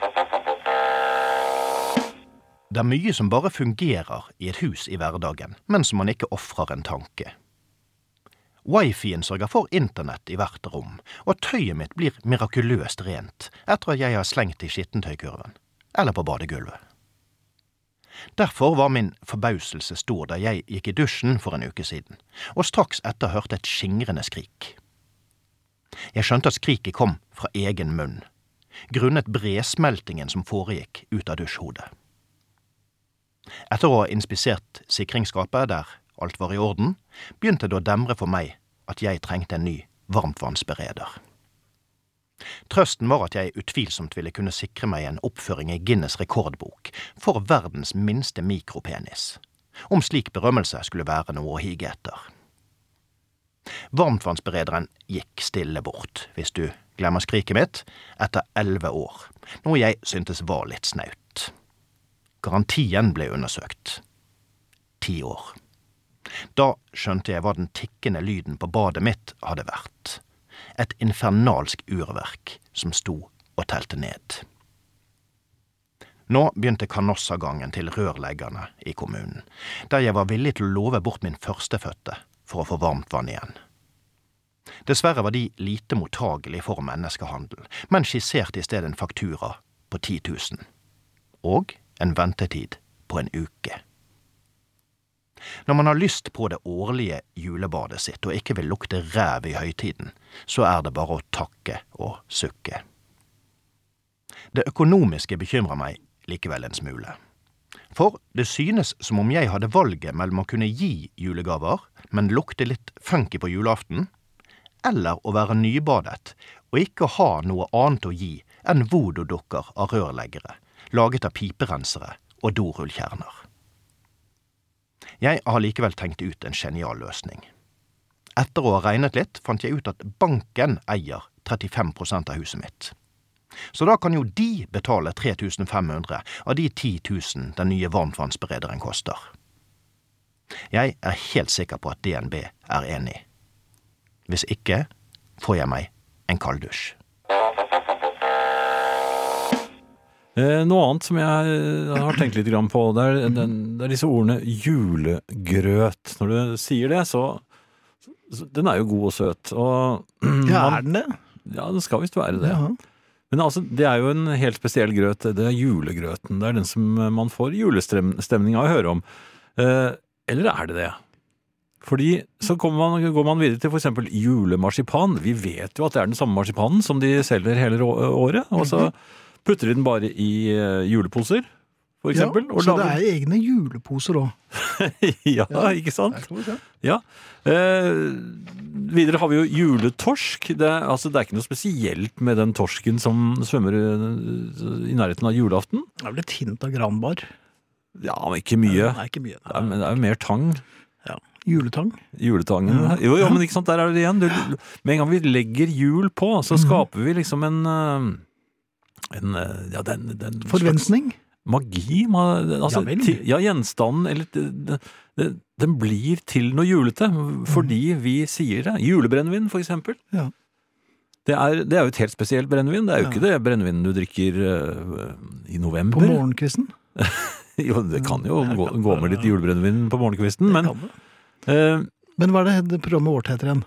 [SPEAKER 10] Det er mye som bare fungerer i et hus i hverdagen, men som man ikke offrer en tanke. Wifien sørger for internett i hvert rom, og tøyet mitt blir mirakuløst rent etter at jeg har slengt i skittentøykurven, eller på badegulvet. Derfor var min forbauselse stor da jeg gikk i dusjen for en uke siden, og straks etter hørte et skingrende skrik. Jeg skjønte at skriket kom fra egen munn, grunnet bresmeltingen som foregikk ut av dusjhodet. Etter å ha inspisert sikringsskapet der alt var i orden, begynte det å demre for meg at jeg trengte en ny varmtvannsbereder. Trøsten var at jeg utvilsomt ville kunne sikre meg en oppføring i Guinness rekordbok for verdens minste mikropenis, om slik berømmelse skulle være noe å hige etter. Varmtvannsberederen gikk stille bort, hvis du glemmer skriket mitt, etter elleve år, noe jeg syntes var litt snaut. Garantien ble undersøkt. Ti år. Da skjønte jeg hva den tikkende lyden på badet mitt hadde vært. Et infernalsk urverk som sto og telte ned. Nå begynte kanossagangen til rørleggerne i kommunen, der jeg var villig til å love bort min førstefødte for å få varmt vann igjen. Dessverre var de lite mottagelig for menneskehandel, men skisserte i stedet en faktura på ti tusen, og en ventetid på en uke. Når man har lyst på det årlige julebadet sitt og ikke vil lukte ræv i høytiden, så er det bare å takke og sukke. Det økonomiske bekymrer meg likevel en smule. For det synes som om jeg hadde valget mellom å kunne gi julegaver, men lukte litt funky på julaften, eller å være nybadet og ikke ha noe annet å gi enn voodoo-dukker av rørleggere, laget av piperensere og dorullkjerner. Jeg har likevel tenkt ut en genial løsning. Etter å ha regnet litt, fant jeg ut at banken eier trettifem prosent av huset mitt. Så da kan jo de betale tre tusen fem hundre av de ti tusen den nye varmtvannsberederen koster. Jeg er helt sikker på at D N B er enig. Hvis ikke, får jeg meg en kalddusj.
[SPEAKER 7] Eh, noe annet som jeg har tenkt litt grann på, det er, den, det er disse ordene julegrøt. Når du sier det, så, så den er jo god og søt. Og,
[SPEAKER 6] ja,
[SPEAKER 7] man,
[SPEAKER 6] er den det?
[SPEAKER 7] Ja, det skal visst være det.
[SPEAKER 6] Ja.
[SPEAKER 7] Men altså, det er jo en helt spesiell grøt. Det er julegrøten. Det er den som man får julestemning av å høre om. Eh, eller er det det? Fordi så kommer man, går man videre til for eksempel julemarsipan. Vi vet jo at det er den samme marsipanen som de selger hele året, og så putter de den bare i juleposer, for eksempel.
[SPEAKER 6] Ja, så det er egne juleposer også.
[SPEAKER 7] ja, ja, ikke sant? Ja. Eh, videre har vi jo juletorsk. Det, altså, det er ikke noe spesielt med den torsken som svømmer i nærheten av julaften.
[SPEAKER 6] Det er vel et hint av granbar.
[SPEAKER 7] Ja, men ikke mye.
[SPEAKER 6] Det er ikke mye.
[SPEAKER 7] Det er, men det er jo mer tang.
[SPEAKER 6] Ja, juletang.
[SPEAKER 7] Juletangen. Ja. Jo, jo, men ikke sant, der er det igjen. Du, med en gang vi legger jul på, så skaper vi liksom en... En, ja, den, den
[SPEAKER 6] forventning?
[SPEAKER 7] Magi? Man, altså,
[SPEAKER 6] ja,
[SPEAKER 7] til, ja, gjenstanden, eller det, det, den blir til noe julete, fordi mm. vi sier det. Julebrennevin, for eksempel. Ja. Det, er, det er jo et helt spesielt brennevin. Det er jo ja. ikke det brennevin du drikker uh, i november.
[SPEAKER 6] På morgenkvisten?
[SPEAKER 7] jo, det kan jo gå, gå med litt julebrennevin på morgenkvisten, men... Uh,
[SPEAKER 6] men hva er det, det programmet vårt heter igjen?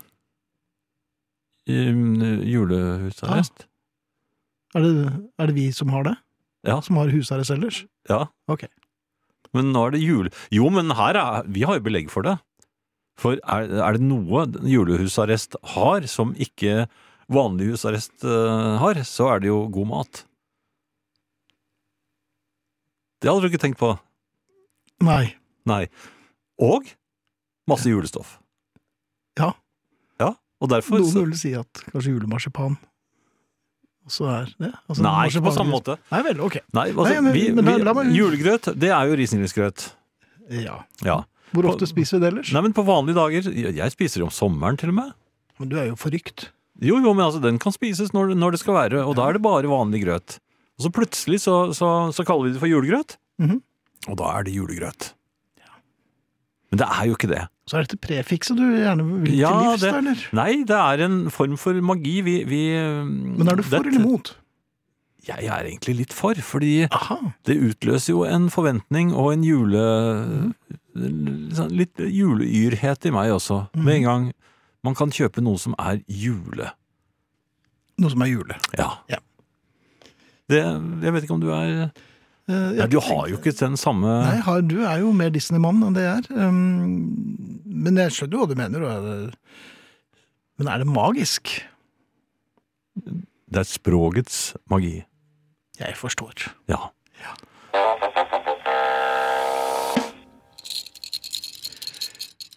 [SPEAKER 7] Uh, julehusarrest.
[SPEAKER 6] Ah. Er det, er det vi som har det?
[SPEAKER 7] Ja.
[SPEAKER 6] Som har husarrest ellers?
[SPEAKER 7] Ja.
[SPEAKER 6] Ok.
[SPEAKER 7] Men nå er det jule... Jo, men her er... Vi har jo belegg for det. For er, er det noe julehusarrest har, som ikke vanlig husarrest uh, har, så er det jo god mat. Det hadde du ikke tenkt på?
[SPEAKER 6] Nei.
[SPEAKER 7] Nei. Og masse julestoff.
[SPEAKER 6] Ja.
[SPEAKER 7] Ja, og derfor...
[SPEAKER 6] Noen vil si at kanskje julemarsipan så er det. Altså,
[SPEAKER 7] Nei, ikke på samme måte.
[SPEAKER 6] Nei vel, ok.
[SPEAKER 7] Nei, altså, Nei, men, vi, men, vi, meg... Julegrøt, det er jo risengrynsgrøt.
[SPEAKER 6] Ja.
[SPEAKER 7] ja.
[SPEAKER 6] Hvor ofte
[SPEAKER 7] på,
[SPEAKER 6] spiser vi det ellers?
[SPEAKER 7] Nei, men på vanlige dager, jeg spiser det om sommeren til og med.
[SPEAKER 6] Men du er jo forrykt.
[SPEAKER 7] Jo, jo, men altså, den kan spises når, når det skal være, og ja. da er det bare vanlig grøt. Og så plutselig så, så, så kaller vi det for julegrøt, mm-hmm. og da er det julegrøt. Ja. Men det er jo ikke det. Så er dette prefikset du gjerne vil
[SPEAKER 6] ja,
[SPEAKER 7] til livs,
[SPEAKER 6] det,
[SPEAKER 7] eller? Nei, det er en form for magi. Vi, vi,
[SPEAKER 6] Men er du for dette, eller imot?
[SPEAKER 7] Jeg er egentlig litt for, fordi
[SPEAKER 6] Aha.
[SPEAKER 7] det utløser jo en forventning og en jule... Mm. Litt juleyrhet i meg også. Mm. Med en gang man kan kjøpe noe som er jule.
[SPEAKER 6] Noe som er jule?
[SPEAKER 7] Ja.
[SPEAKER 6] ja.
[SPEAKER 7] Det, jeg vet ikke om du er... Uh, Nei, du har jo ikke den samme...
[SPEAKER 6] Nei, har, du er jo mer Disney-mann enn det jeg er. Um, men jeg skjønner jo hva du mener. Det... Men er det magisk?
[SPEAKER 7] Det er språkets magi.
[SPEAKER 6] Jeg forstår.
[SPEAKER 7] Ja.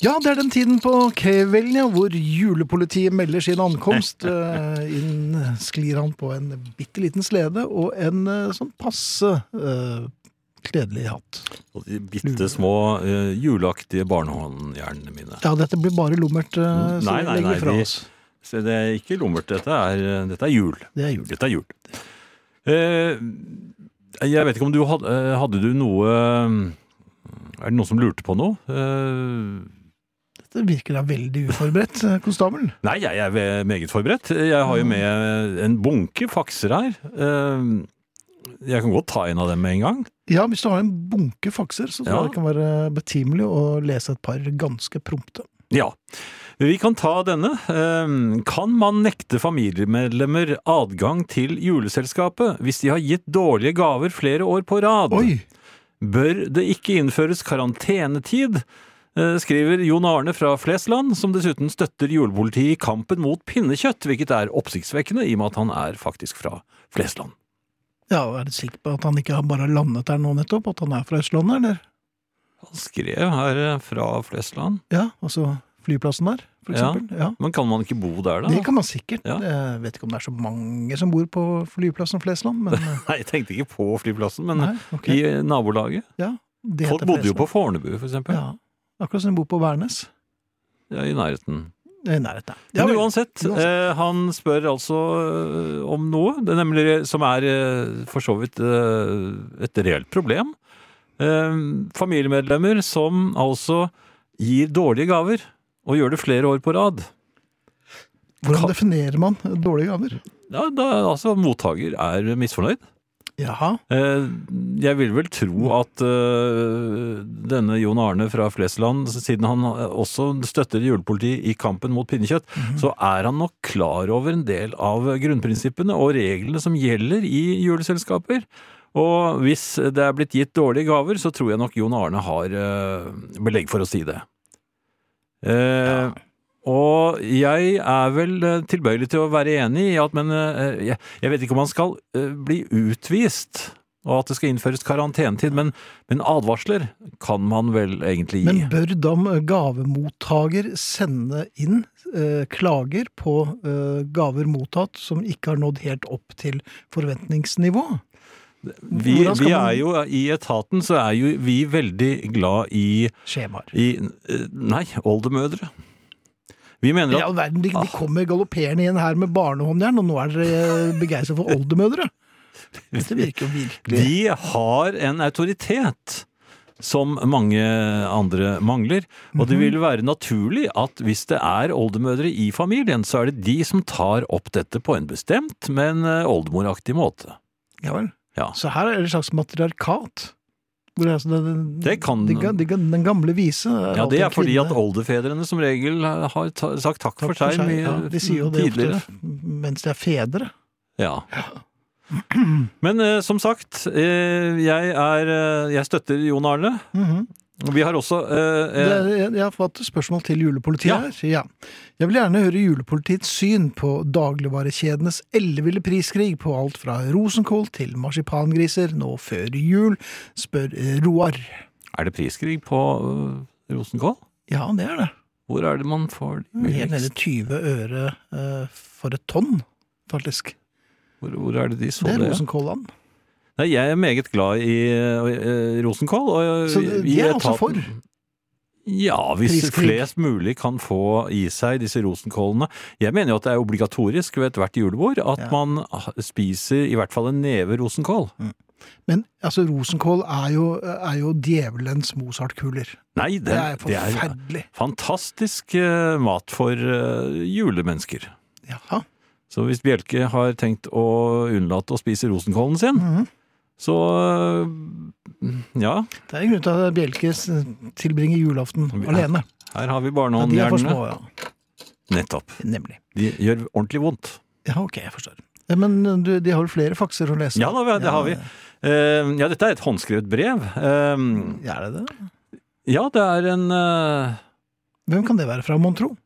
[SPEAKER 6] Ja, det er den tiden på kvelden, ja, hvor julepolitiet melder sin ankomst. Uh, inn sklir han på en bitteliten slede og en uh, sånn passe uh, kledelig hatt.
[SPEAKER 7] Og de bitte små uh, juleaktige barnehåndjernene mine.
[SPEAKER 6] Ja, dette blir bare lummert, uh, så
[SPEAKER 7] nei,
[SPEAKER 6] vi
[SPEAKER 7] nei,
[SPEAKER 6] legger
[SPEAKER 7] nei,
[SPEAKER 6] fra
[SPEAKER 7] de,
[SPEAKER 6] oss.
[SPEAKER 7] Så det er ikke lummert, dette er, dette er jul.
[SPEAKER 6] Det er jul.
[SPEAKER 7] Dette er jul. Uh, jeg vet ikke om du hadde, uh, hadde du noe Er det noen som lurte på noe? Uh,
[SPEAKER 6] Det virker da veldig uforberedt, konstabel.
[SPEAKER 7] Nei, jeg er meget forberedt. Jeg har jo med en bunke fakser her. Jeg kan godt ta en av dem med en gang.
[SPEAKER 6] Ja, hvis du har en bunke fakser, så tror jeg
[SPEAKER 7] Ja.
[SPEAKER 6] det kan være betimelig å lese et par ganske prompte.
[SPEAKER 7] Ja, vi kan ta denne. Kan man nekte familiemedlemmer adgang til juleselskapet hvis de har gitt dårlige gaver flere år på rad?
[SPEAKER 6] Oi!
[SPEAKER 7] Bør det ikke innføres karantenetid? Skriver Jon Arne fra Flesland, som dessuten støtter julepolitiet i kampen mot pinnekjøtt, hvilket er oppsiktsvekkende i og med at han er faktisk fra Flesland.
[SPEAKER 6] Ja, er du sikker på at han ikke har bare landet der nå nettopp? At han er fra Østlandet, eller?
[SPEAKER 7] Han skrev her fra Flesland.
[SPEAKER 6] Ja, altså flyplassen der, for eksempel. Ja.
[SPEAKER 7] Ja. Men kan man ikke bo der da?
[SPEAKER 6] Det kan man sikkert.
[SPEAKER 7] Ja.
[SPEAKER 6] Jeg vet ikke om det er så mange som bor på flyplassen Flesland, men...
[SPEAKER 7] Nei, jeg tenkte ikke på flyplassen, men
[SPEAKER 6] Nei, okay.
[SPEAKER 7] i nabolaget.
[SPEAKER 6] Ja, det
[SPEAKER 7] Folk
[SPEAKER 6] heter
[SPEAKER 7] bodde jo
[SPEAKER 6] Flesland.
[SPEAKER 7] på Fornebu, for eksempel.
[SPEAKER 6] Ja, akkurat som de bor på Værnes.
[SPEAKER 7] Ja, i nærheten.
[SPEAKER 6] I nærheten.
[SPEAKER 7] Men
[SPEAKER 6] vel,
[SPEAKER 7] uansett,
[SPEAKER 6] uansett.
[SPEAKER 7] eh, han spør altså eh, om noe, det er nemlig som er eh, for så vidt eh, et reelt problem. Eh, familiemedlemmer som altså gir dårlige gaver, og gjør det flere år på rad.
[SPEAKER 6] Hvordan
[SPEAKER 7] Kan-
[SPEAKER 6] definerer man dårlige gaver?
[SPEAKER 7] Ja, da, altså mottaker er misfornøyd.
[SPEAKER 6] Jaha.
[SPEAKER 7] Eh, jeg vil vel tro at eh, denne Jon Arne fra Flesland, siden han også støtter julepolitiet i kampen mot pinnekjøtt,
[SPEAKER 6] Mhm.
[SPEAKER 7] så er han nok klar over en del av grunnprinsippene og reglene som gjelder i juleselskaper. Og hvis det er blitt gitt dårlige gaver, så tror jeg nok Jon Arne har eh, belegg for å si det. Eh, Og jeg er vel eh, tilbøyelig til å være enig i at, men eh, jeg, jeg vet ikke om man skal eh, bli utvist, og at det skal innføres karantenetid, men, men advarsler kan man vel egentlig gi.
[SPEAKER 6] Men bør da gavemottager sende inn eh, klager på eh, gaver mottatt som ikke har nådd helt opp til forventningsnivå?
[SPEAKER 7] Vi,
[SPEAKER 6] Hvordan skal
[SPEAKER 7] vi
[SPEAKER 6] man-
[SPEAKER 7] er jo, i etaten så er jo vi veldig glad i,
[SPEAKER 6] Skjemaer.
[SPEAKER 7] i eh, nei, oldemødre. Vi mener
[SPEAKER 6] I
[SPEAKER 7] at
[SPEAKER 6] all verden, de, de kommer galopperende inn her med barnehåndjern, og nå er dere begeistret for oldemødre. Dette virker jo virkelig...
[SPEAKER 7] de har en autoritet som mange andre mangler, og det vil være naturlig at hvis det er oldemødre i familien, så er det de som tar opp dette på en bestemt, men eh, oldemoraktig måte.
[SPEAKER 6] Ja vel.
[SPEAKER 7] Ja.
[SPEAKER 6] Så her er det et slags matriarkat. Hvor er altså det,
[SPEAKER 7] Det kan-
[SPEAKER 6] de, de, den gamle vise er
[SPEAKER 7] Ja,
[SPEAKER 6] alltid
[SPEAKER 7] det
[SPEAKER 6] en
[SPEAKER 7] er fordi
[SPEAKER 6] kvinne.
[SPEAKER 7] at oldefedrene som regel har ta, sagt takk,
[SPEAKER 6] Takk
[SPEAKER 7] for seg, mye
[SPEAKER 6] ja, de sier jo det
[SPEAKER 7] tidligere.
[SPEAKER 6] ofte mens de er fedre.
[SPEAKER 7] Ja. Men eh, som sagt, eh, jeg er eh, jeg støtter Jon Arne.
[SPEAKER 6] Mhm.
[SPEAKER 7] Vi har også eh,
[SPEAKER 6] Det,
[SPEAKER 7] eh,
[SPEAKER 6] er- jeg, jeg har fått et spørsmål til julepolitiet
[SPEAKER 7] Ja.
[SPEAKER 6] her. Ja. Jeg vil gjerne høre julepolitiets syn på dagligvarekjedenes elleville priskrig på alt fra rosenkål til marsipangriser nå før jul, spør eh, Roar.
[SPEAKER 7] Er det priskrig på eh, rosenkål?
[SPEAKER 6] Ja, det er det.
[SPEAKER 7] Hvor er det man får de
[SPEAKER 6] Helt nede
[SPEAKER 7] billigst?
[SPEAKER 6] tyve øre eh, for et tonn, faktisk.
[SPEAKER 7] Hvor, hvor er det de så
[SPEAKER 6] Det
[SPEAKER 7] det?
[SPEAKER 6] er rosenkålland.
[SPEAKER 7] Nei, jeg er meget glad i eh, rosenkål. Og,
[SPEAKER 6] Så de
[SPEAKER 7] i
[SPEAKER 6] er altså
[SPEAKER 7] etaten-
[SPEAKER 6] for?
[SPEAKER 7] Ja, hvis
[SPEAKER 6] Priskrig.
[SPEAKER 7] flest mulig kan få i seg disse rosenkålene. Jeg mener jo at det er obligatorisk ved ethvert julebord at
[SPEAKER 6] Ja.
[SPEAKER 7] man spiser i hvert fall en neve rosenkål.
[SPEAKER 6] Men altså, rosenkål er jo, er jo djevelens Mozart-kuler.
[SPEAKER 7] Nei, det,
[SPEAKER 6] Det er
[SPEAKER 7] det er
[SPEAKER 6] forferdelig.
[SPEAKER 7] fantastisk eh, mat for eh, julemennesker.
[SPEAKER 6] Jaha.
[SPEAKER 7] Så hvis Bjelke har tenkt å unnlate å spise rosenkålen sin,
[SPEAKER 6] Mhm.
[SPEAKER 7] så eh, ja,
[SPEAKER 6] Det er en grunn til at Bjelke s- tilbringer julaften
[SPEAKER 7] Vi-
[SPEAKER 6] alene.
[SPEAKER 7] her har vi
[SPEAKER 6] Ja, de er for
[SPEAKER 7] barnehåndjernene.
[SPEAKER 6] små, ja.
[SPEAKER 7] Nettopp.
[SPEAKER 6] Nemlig.
[SPEAKER 7] De gjør ordentlig vondt.
[SPEAKER 6] Ja, ok, jeg forstår. Ja, Men du, de har vel flere fakser å lese?
[SPEAKER 7] Ja, da, det har vi. Eh, ja, dette er et håndskrevet brev. Eh,
[SPEAKER 6] Ja, er det det?
[SPEAKER 7] ja, det er en eh,
[SPEAKER 6] Hvem kan det være fra, mon tro?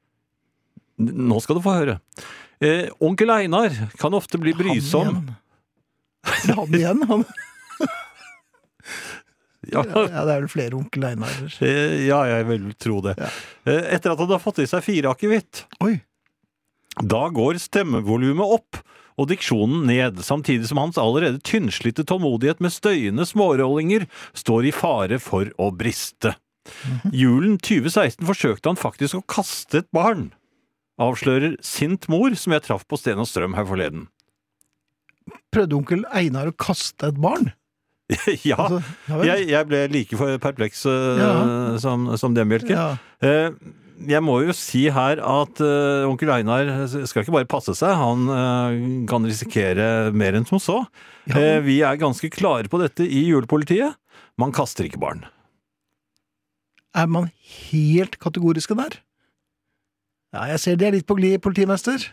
[SPEAKER 7] Nå skal du få høre. Eh, onkel Einar kan ofte bli brysom.
[SPEAKER 6] Han igjen. Han igjen, han.
[SPEAKER 7] Ja.
[SPEAKER 6] Ja, det er vel flere onkel Einar.
[SPEAKER 7] Ja, jeg vil tro det.
[SPEAKER 6] Ja.
[SPEAKER 7] Etter at han har fått i seg fire akevitt,
[SPEAKER 6] Oi.
[SPEAKER 7] da går stemmevolumet opp og diksjonen ned, samtidig som hans allerede tynnslitte tålmodighet med støyende smårollinger står i fare for å briste. Mm-hmm. Julen tjue seksten forsøkte han faktisk å kaste et barn, avslører sint mor som jeg traff på Sten og Strøm her forleden.
[SPEAKER 6] Prøvde onkel Einar å kaste et barn?
[SPEAKER 7] Ja,
[SPEAKER 6] altså, ja
[SPEAKER 7] jeg, jeg ble like for perpleks uh,
[SPEAKER 6] ja.
[SPEAKER 7] som, som den Bjelke.
[SPEAKER 6] Ja.
[SPEAKER 7] Uh, jeg må jo si her at uh, onkel Einar skal ikke bare passe seg, han uh, kan risikere mer enn som så. Ja. Uh, vi er ganske klare på dette i julepolitiet. Man kaster ikke barn.
[SPEAKER 6] Er man helt kategoriske der? Ja, jeg ser det er litt på glid, politimester.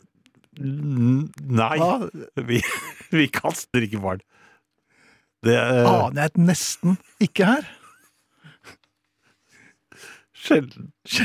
[SPEAKER 7] Nei, vi, vi kaster ikke barn. Det
[SPEAKER 6] uh... aner jeg et nesten ikke her.
[SPEAKER 7] Sjelden.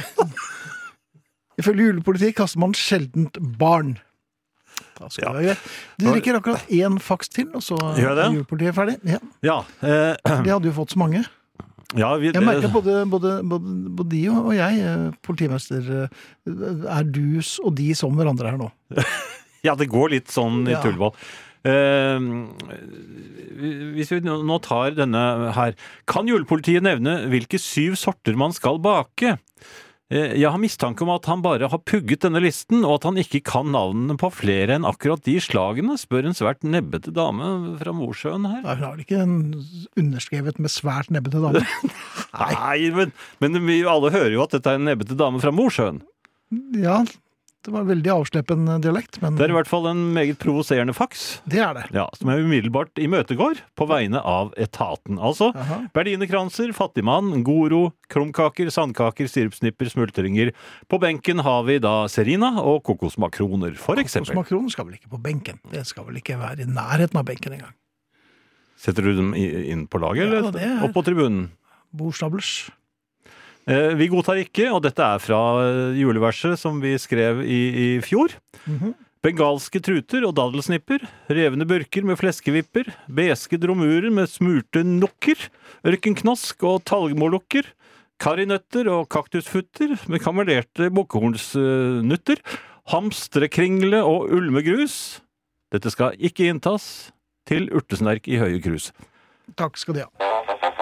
[SPEAKER 6] Ifølge julepolitiet kaster man sjeldent barn. Da skal ja. det være greit. Du drikker akkurat én faks til, og så er julepolitiet ferdig. Ja.
[SPEAKER 7] ja eh,
[SPEAKER 6] De hadde jo fått så mange.
[SPEAKER 7] Ja, vi,
[SPEAKER 6] jeg merker både, både, både, både de og jeg, politimester, er dus og de som hverandre her nå.
[SPEAKER 7] Ja, det går litt sånn i ja. tullball. Eh, hvis vi nå tar denne her, kan julepolitiet nevne hvilke syv sorter man skal bake? Eh, jeg har mistanke om at han bare har pugget denne listen, og at han ikke kan navnene på flere enn akkurat de slagene, spør en svært nebbete dame fra Mosjøen her.
[SPEAKER 6] Nei, hun har ikke en underskrevet med svært nebbete dame.
[SPEAKER 7] Nei, men, men vi alle hører jo at dette er en nebbete dame fra Mosjøen.
[SPEAKER 6] Ja, det var veldig avsleppen dialekt, men...
[SPEAKER 7] Det er i hvert fall en meget provoserende faks.
[SPEAKER 6] Det er det.
[SPEAKER 7] Ja, som er umiddelbart imøtegår på vegne av etaten. Altså, Aha. Berlinerkranser, fattigmann, goro, krumkaker, sandkaker, sirupsnipper, smultringer. På benken har vi da serina og kokosmakroner, for eksempel.
[SPEAKER 6] Kokosmakroner skal vel ikke på benken. Det skal vel ikke være i nærheten av benken engang.
[SPEAKER 7] Setter du dem inn på laget,
[SPEAKER 6] ja,
[SPEAKER 7] eller er... opp på tribunen?
[SPEAKER 6] Bordstablers.
[SPEAKER 7] Eh, vi godtar ikke, og dette er fra juleverset som vi skrev i, i fjor. Mm-hmm. Bengalske truter og daddelsnipper, revende burker med fleskevipper, beske dromurer med smurte nukker, ørkenknosk og talgmolukker, karinøtter og kaktusfutter med kamelerte bukkehornsnutter, hamstrekringle og ulmegrus. Dette skal ikke inntas til urtesnerk i høye krus.
[SPEAKER 6] Takk skal de ha.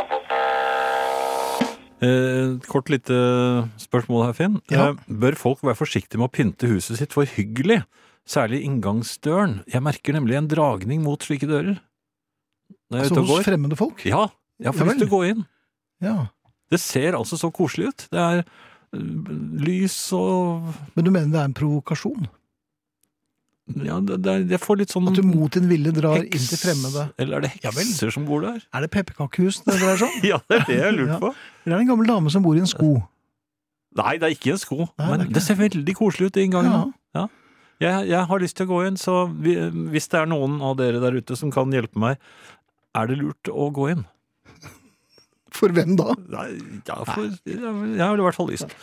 [SPEAKER 7] Eh, kort lite spørsmål her, Finn.
[SPEAKER 6] Ja.
[SPEAKER 7] Eh, bør folk være forsiktige med å pynte huset sitt for hyggelig? Særlig inngangsdøren. Jeg merker nemlig en dragning mot slike dører.
[SPEAKER 6] Altså hos går. Fremmede folk?
[SPEAKER 7] Ja, jeg får ja, lyst til å gå inn.
[SPEAKER 6] Ja.
[SPEAKER 7] Det ser altså så koselig ut. Det er lys og...
[SPEAKER 6] Men du mener det er en provokasjon?
[SPEAKER 7] Ja, det, det er, jeg får litt sånn...
[SPEAKER 6] At du mot din ville drar
[SPEAKER 7] heks,
[SPEAKER 6] inn til fremmede...
[SPEAKER 7] Eller er det hekser ja, som bor der?
[SPEAKER 6] Er det pepperkakehus det dreier seg om?
[SPEAKER 7] Ja, det er det jeg har lurt på.
[SPEAKER 6] Ja. Eller er det en gammel dame som bor i en sko?
[SPEAKER 7] Nei, det er ikke en sko.
[SPEAKER 6] Nei,
[SPEAKER 7] men
[SPEAKER 6] det,
[SPEAKER 7] det ser veldig koselig ut i inngangen.
[SPEAKER 6] Ja.
[SPEAKER 7] Ja. Jeg, jeg har lyst til å gå inn, så vi, hvis det er noen av dere der ute som kan hjelpe meg, er det lurt å gå inn?
[SPEAKER 6] For hvem da?
[SPEAKER 7] Nei, ja, for, jeg, jeg har i hvert fall lyst.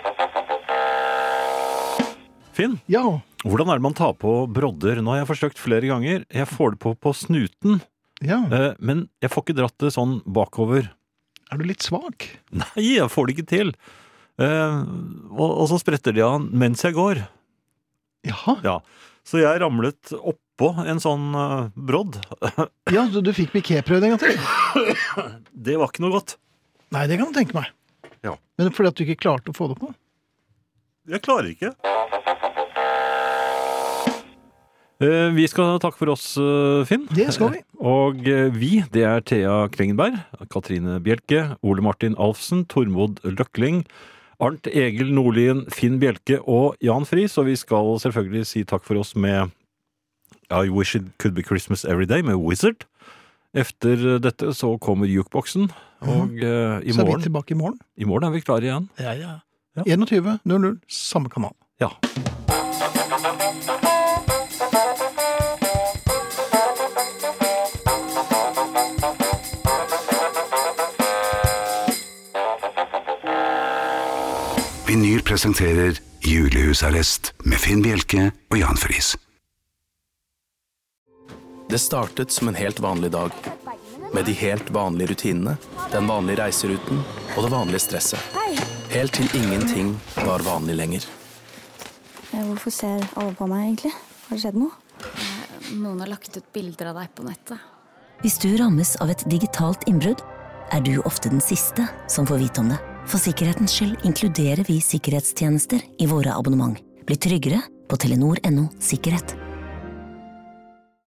[SPEAKER 7] Finn?
[SPEAKER 6] Ja.
[SPEAKER 7] Hvordan er det man tar på brodder? Nå har jeg forsøkt flere ganger. Jeg får det på på snuten,
[SPEAKER 6] ja.
[SPEAKER 7] eh, men jeg får ikke dratt det sånn bakover.
[SPEAKER 6] Er du litt svak?
[SPEAKER 7] Nei, jeg får det ikke til. Eh, og, og så spretter de av mens jeg går.
[SPEAKER 6] Jaha.
[SPEAKER 7] Ja. Så jeg ramlet oppå en sånn uh, brodd.
[SPEAKER 6] Ja, så du fikk Miké-prøvd en gang til?
[SPEAKER 7] Det var ikke noe godt.
[SPEAKER 6] Nei, det kan du tenke meg.
[SPEAKER 7] Ja.
[SPEAKER 6] Men fordi at du ikke klarte å få det på?
[SPEAKER 7] Jeg klarer ikke. Vi skal takke for oss, Finn.
[SPEAKER 6] Det skal vi.
[SPEAKER 7] Og vi, det er Thea Krengenberg, Katrine Bjelke, Ole Martin Alfsen, Tormod Løkling, Arnt Egil Nordlien, Finn Bjelke og Jan Friis. Og vi skal selvfølgelig si takk for oss med I Wish It Could Be Christmas Every Day med Wizard. Efter dette så kommer jukeboksen, og mm. uh, i
[SPEAKER 6] så
[SPEAKER 7] morgen...
[SPEAKER 6] Så er vi tilbake i morgen.
[SPEAKER 7] I morgen er vi klare igjen.
[SPEAKER 6] Ja, ja. ja. enogtyve null null, samme kanal.
[SPEAKER 7] Ja.
[SPEAKER 4] Vinyl presenterer Julehusarrest med Finn Bjelke og Jan Friis.
[SPEAKER 1] Det startet som en helt vanlig dag. Med de helt vanlige rutinene, den vanlige reiseruten og det vanlige stresset. Helt til ingenting var vanlig lenger.
[SPEAKER 11] Hvorfor ser alle på meg egentlig? Har det skjedd noe?
[SPEAKER 12] Noen har lagt ut bilder av deg på nettet.
[SPEAKER 3] Hvis du rammes av et digitalt innbrudd, er du ofte den siste som får vite om det. For sikkerhetens skyld inkluderer vi sikkerhetstjenester i våre abonnement. Bli tryggere på Telenor punktum no sikkerhet.